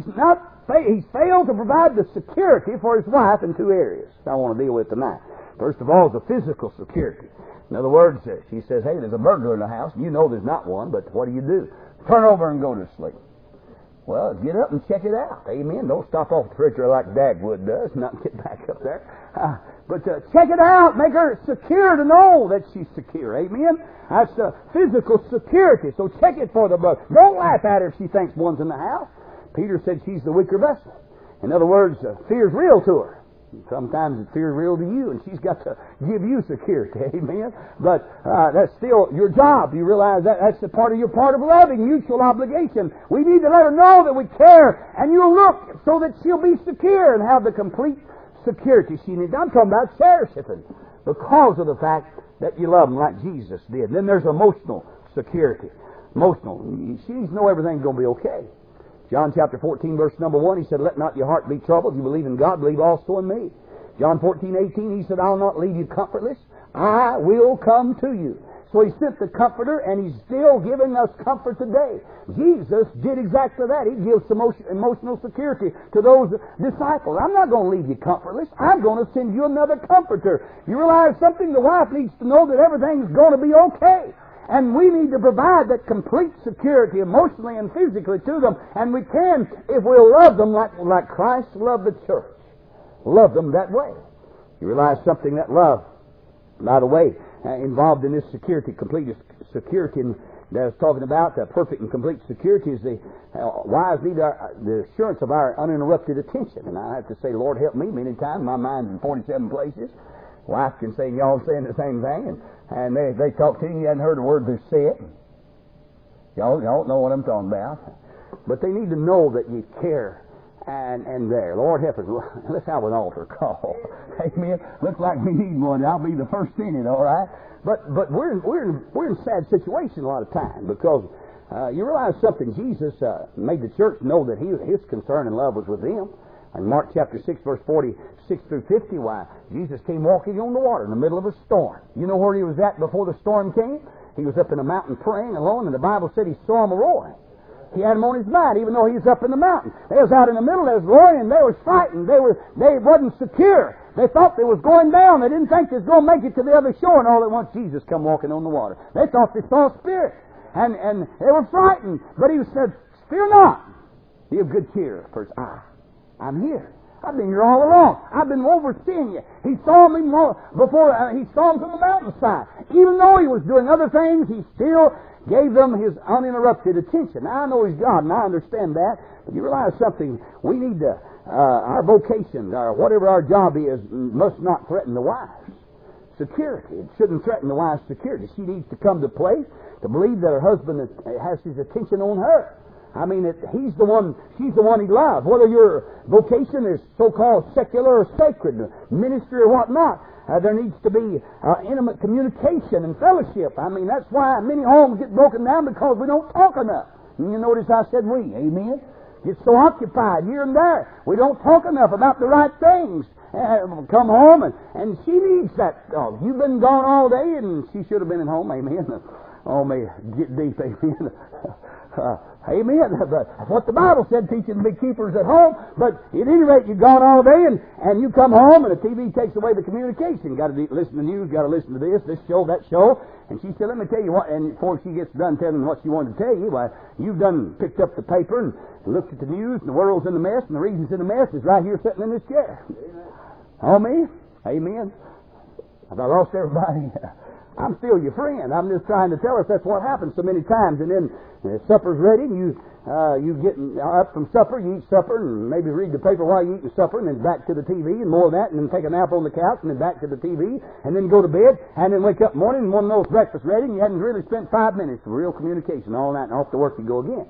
failed to provide the security for his wife in two areas I want to deal with tonight. First of all, the physical security. In other words, she says, hey, there's a burglar in the house. You know there's not one, but what do? Turn over and go to sleep. Well, get up and check it out. Amen. Don't stop off the refrigerator like Dagwood does, not get back up there. But check it out. Make her secure to know that she's secure. Amen. That's physical security. So check it for the burglar. Don't laugh at her if she thinks one's in the house. Peter said she's the weaker vessel. In other words, fear's real to her. Sometimes fear's real to you, and she's got to give you security. Amen. But that's still your job. You realize that's a part of loving, mutual obligation. We need to let her know that we care, and you'll look so that she'll be secure and have the complete security she needs. I'm talking about cherishing because of the fact that you love them like Jesus did. And then there's emotional security. Emotional. She needs to know everything's going to be okay. John chapter 14, verse number 1, He said, let not your heart be troubled. You believe in God, believe also in me. John 14:18, He said, I'll not leave you comfortless. I will come to you. So He sent the Comforter, and He's still giving us comfort today. Jesus did exactly that. He gives emotional security to those disciples. I'm not going to leave you comfortless. I'm going to send you another Comforter. You realize something? The wife needs to know that everything's going to be okay. And we need to provide that complete security emotionally and physically to them. And we can if we'll love them like Christ loved the church. Love them that way. You realize something, that love, by the way, involved in this security, complete security, and that I was talking about, perfect and complete security, is the wives need the assurance of our uninterrupted attention. And I have to say, Lord, help me many times. My mind's in 47 places. Wife can say, y'all saying the same thing, and they talk to you, you hadn't heard a word they've said. Y'all don't know what I'm talking about. But they need to know that you care and there. Lord help us. Let's have an altar call. Amen. Looks like we need one. I'll be the first in it, all right? But we're in a sad situation a lot of times, because you realize something. Jesus made the church know that his concern and love was with them. In Mark chapter 6, verse 46 through 50, why Jesus came walking on the water in the middle of a storm. You know where he was at before the storm came? He was up in a mountain praying alone, and the Bible said he saw him roaring. He had him on his mind, even though he was up in the mountain. They was out in the middle, they was roaring, and they was frightened. They wasn't secure. They thought they was going down. They didn't think they was going to make it to the other shore, and all at once Jesus come walking on the water. They thought they saw a spirit, and they were frightened. But he said, "Fear not. Be of good cheer, for I'm here. I've been here all along. I've been overseeing you." He saw him before. He saw him from the mountainside. Even though he was doing other things, he still gave them his uninterrupted attention. Now, I know he's God, and I understand that. But you realize something. We need to, our vocation, or whatever our job is, must not threaten the wife's security. It shouldn't threaten the wife's security. She needs to come to place to believe that her husband has his attention on her. I mean, she's the one he loves. Whether your vocation is so-called secular or sacred, ministry or whatnot, there needs to be intimate communication and fellowship. I mean, that's why many homes get broken down, because we don't talk enough. And you notice I said we, amen? Get so occupied here and there. We don't talk enough about the right things. Come home, and she needs that. Oh, you've been gone all day, and she should have been at home, amen? Oh, may get deep, amen? Amen. That's what the Bible said, teaching to be keepers at home. But at any rate, you've gone all day, and you come home, and the TV takes away the communication. Got to listen to news, got to listen to this show, that show. And she said, "Let me tell you what," and before she gets done telling what she wanted to tell you, why, you've done picked up the paper and looked at the news, and the world's in a mess, and the reason's in a mess is right here sitting in this chair. Oh, me? Amen. Have I lost everybody? I'm still your friend. I'm just trying to tell us that's what happens so many times. And then supper's ready, and you get up from supper, you eat supper, and maybe read the paper while you eat the supper, and then back to the TV, and more of that, and then take a nap on the couch, and then back to the TV, and then go to bed, and then wake up in the morning, and one knows breakfast ready, and you hadn't really spent 5 minutes of real communication all night, and off to work you go again.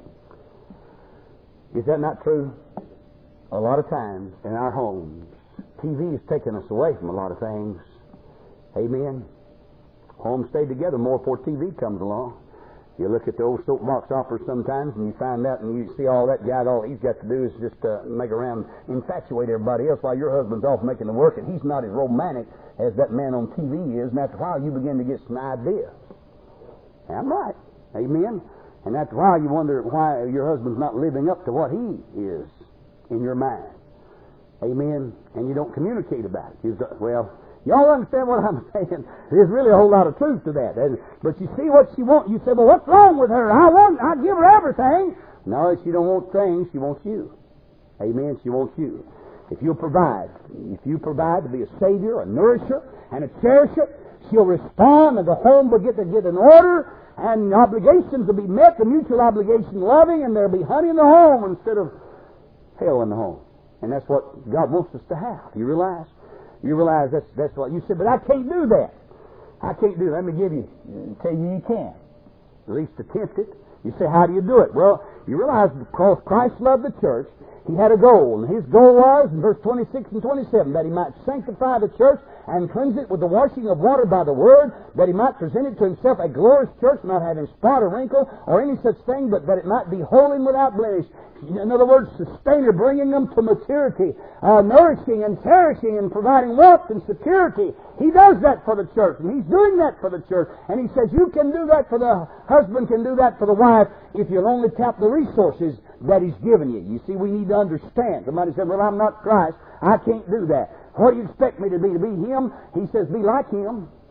Is that not true? A lot of times in our homes, TV has taken us away from a lot of things. Amen. Homes stay together more before TV comes along. You look at the old soapbox operas sometimes, and you find out, and you see all that guy, all he's got to do is just make around, infatuate everybody else while your husband's off making the work, and he's not as romantic as that man on TV is, and after a while you begin to get some ideas. I'm right. Amen. And after a while you wonder why your husband's not living up to what he is in your mind. Amen. And you don't communicate about it. Y'all understand what I'm saying? There's really a whole lot of truth to that. But you see what she wants. You say, "Well, what's wrong with her? I give her everything." No, she don't want things. She wants you. Amen. She wants you. If you provide to be a savior, a nourisher, and a cherisher, she'll respond, and the home will get in order, and obligations will be met, the mutual obligation loving, and there'll be honey in the home instead of hell in the home. And that's what God wants us to have. You realize? You realize that's what you said, "But I can't do that. I can't do that." Let me tell you can. At least attempt it. You say, "How do you do it?" Well, you realize because Christ loved the church, He had a goal. And His goal was, in verse 26 and 27, that He might sanctify the church and cleanse it with the washing of water by the Word, that He might present it to Himself a glorious church, not having spot or wrinkle or any such thing, but that it might be holy and without blemish. In other words, sustainer, bringing them to maturity, nourishing and cherishing and providing wealth and security. He does that for the church, and He's doing that for the church. And He says you can do that for the husband, can do that for the wife, if you'll only tap the resources that He's given you. You see, we need to understand. Somebody said, "Well, I'm not Christ. I can't do that." What do you expect me to be? To be Him? He says, be like Him.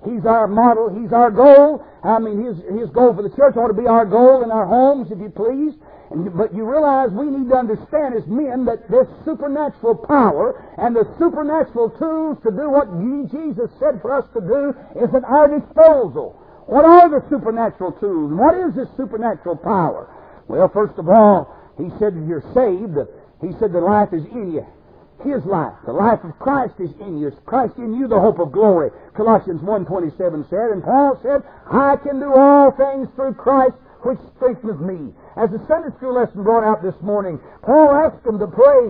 He's our model. He's our goal. I mean, His goal for the church ought to be our goal in our homes, if you please. But you realize we need to understand as men that this supernatural power and the supernatural tools to do what Jesus said for us to do is at our disposal. What are the supernatural tools? What is this supernatural power? Well, first of all, He said that you're saved. He said the life is in you. His life. The life of Christ is in you. Christ in you, the hope of glory. Colossians 1:27 said, and Paul said, I can do all things through Christ which strengthens me. As the Sunday school lesson brought out this morning, Paul asked them to pray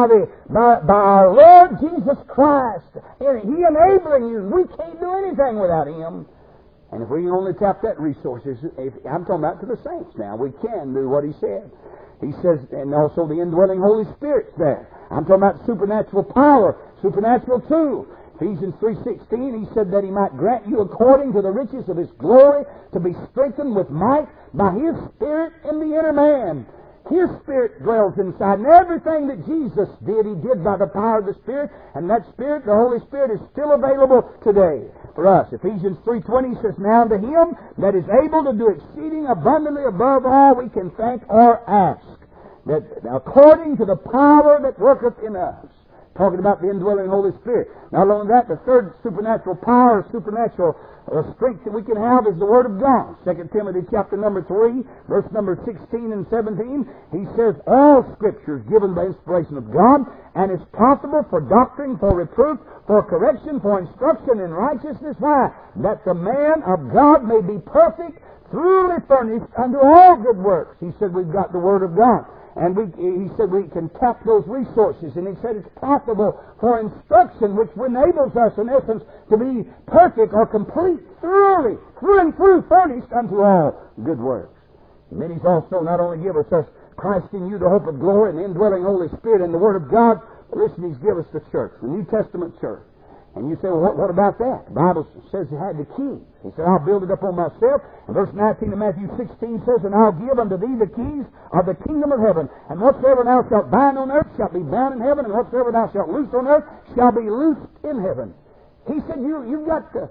by our Lord Jesus Christ. And He enabling you. We can't do anything without Him. And if we can only tap that resources, I'm talking about to the saints now, we can do what He said. He says, and also the indwelling Holy Spirit's there. I'm talking about supernatural power, supernatural tool. Ephesians 3:16, He said that He might grant you according to the riches of His glory to be strengthened with might by His Spirit in the inner man. His Spirit dwells inside. And everything that Jesus did, He did by the power of the Spirit. And that Spirit, the Holy Spirit, is still available today for us. Ephesians 3:20 says, now to Him that is able to do exceeding abundantly above all we can think or ask, that according to the power that worketh in us. Talking about the indwelling Holy Spirit. Not only that, the third supernatural power, supernatural strength that we can have is the Word of God. 2 Timothy chapter number 3, verse number 16 and 17, he says, all Scripture is given by inspiration of God, and is profitable for doctrine, for reproof, for correction, for instruction in righteousness. Why? That the man of God may be perfect, truly furnished unto all good works. He said we've got the Word of God. And he said we can tap those resources. And he said it's profitable for instruction, which enables us, in essence, to be perfect or complete, thoroughly, through and through, furnished unto all good works. And then He's also not only given us Christ in you, the hope of glory, and the indwelling Holy Spirit and the Word of God, but listen, He's given us the church, the New Testament church. And you say, well, what about that? The Bible says He had the keys. He said, I'll build it up on myself. And verse 19 of Matthew 16 says, and I'll give unto thee the keys of the kingdom of heaven. And whatsoever thou shalt bind on earth shall be bound in heaven, and whatsoever thou shalt loose on earth shall be loosed in heaven. He said, you've got the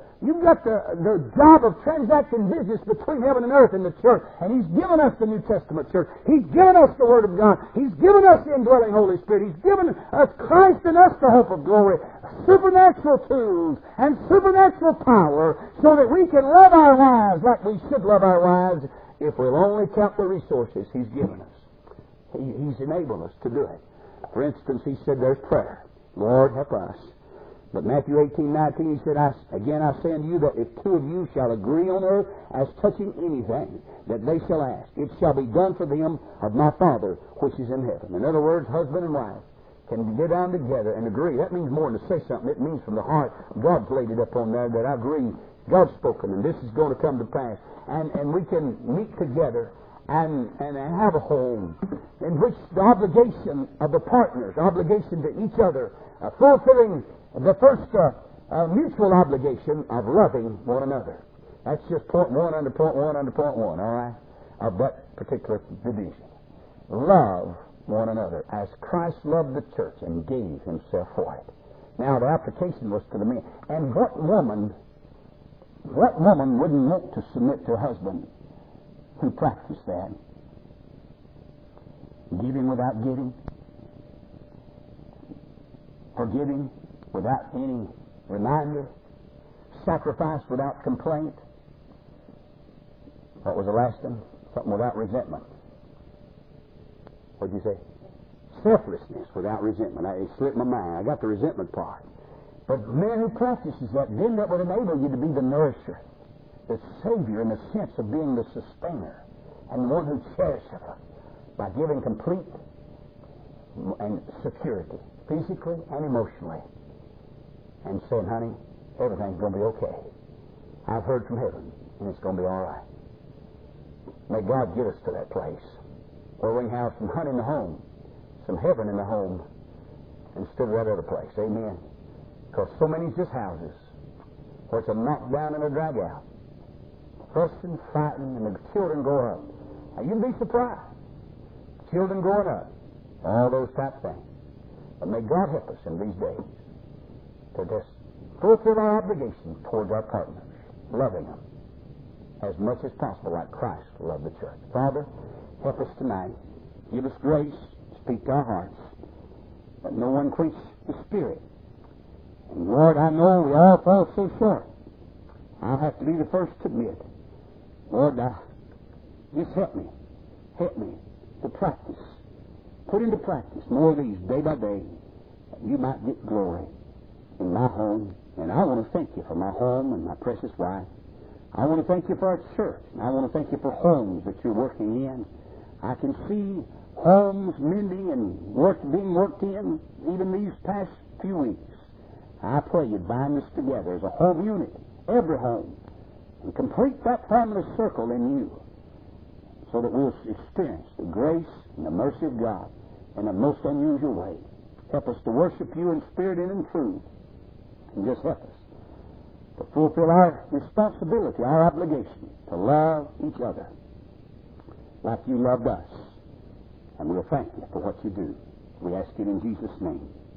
job of transacting business between heaven and earth in the church. And He's given us the New Testament church. He's given us the Word of God. He's given us the indwelling Holy Spirit. He's given us Christ in us, the hope of glory. Supernatural tools and supernatural power so that we can love our wives like we should love our wives if we'll only tap the resources He's given us. He's enabled us to do it. For instance, He said there's prayer. Lord, help us. But Matthew 18:19, He said, Again I say unto you that if two of you shall agree on earth as touching anything that they shall ask, it shall be done for them of my Father which is in heaven. In other words, husband and wife can get down together and agree. That means more than to say something. It means from the heart. God's laid it up on there that I agree. God's spoken, and this is going to come to pass. And we can meet together and have a home in which the obligation of the partners, obligation to each other, fulfilling the first mutual obligation of loving one another. That's just point one under point one under point one, all right, of that particular division. Love one another as Christ loved the church and gave Himself for it. Now, the application was to the men. And what woman wouldn't want to submit to a husband who practiced that? Giving without getting. Forgiving without any reminder. Sacrifice without complaint. What was the last one? Something without resentment. What'd you say? Selflessness without resentment. It slipped my mind. I got the resentment part. But man who practices that, then that would enable you to be the nourisher, the Savior in the sense of being the sustainer, and the one who cherishes by giving complete and security, physically and emotionally, and saying, honey, everything's going to be okay. I've heard from heaven, and it's going to be all right. May God get us to that place where we can have some honey in the home, some heaven in the home, instead of that other place. Amen. Because so many just houses where it's a knockdown and a drag out, fussing, fighting, and the children grow up. Now, you'd be surprised. Children growing up, all those type of things. But may God help us in these days to just fulfill our obligation towards our partners. loving them as much as possible like Christ loved the church. Father, help us tonight. Give us grace. Speak to our hearts. Let no one quench the Spirit. And Lord, I know we all fall so short. I'll have to be the first to admit. Lord, just help me. Help me to practice. Put into practice more of these day by day, that you might get glory in my home. And I want to thank you for my home and my precious wife. I want to thank you for our church. And I want to thank you for homes that you're working in. I can see homes mending and being worked in even these past few weeks. I pray you'd bind us together as a home unit, every home, and complete that family circle in you, so that we'll experience the grace and the mercy of God in a most unusual way. Help us to worship you in spirit and in truth. And just help us to fulfill our responsibility, our obligation to love each other like you loved us. And we'll thank you for what you do. We ask it in Jesus' name.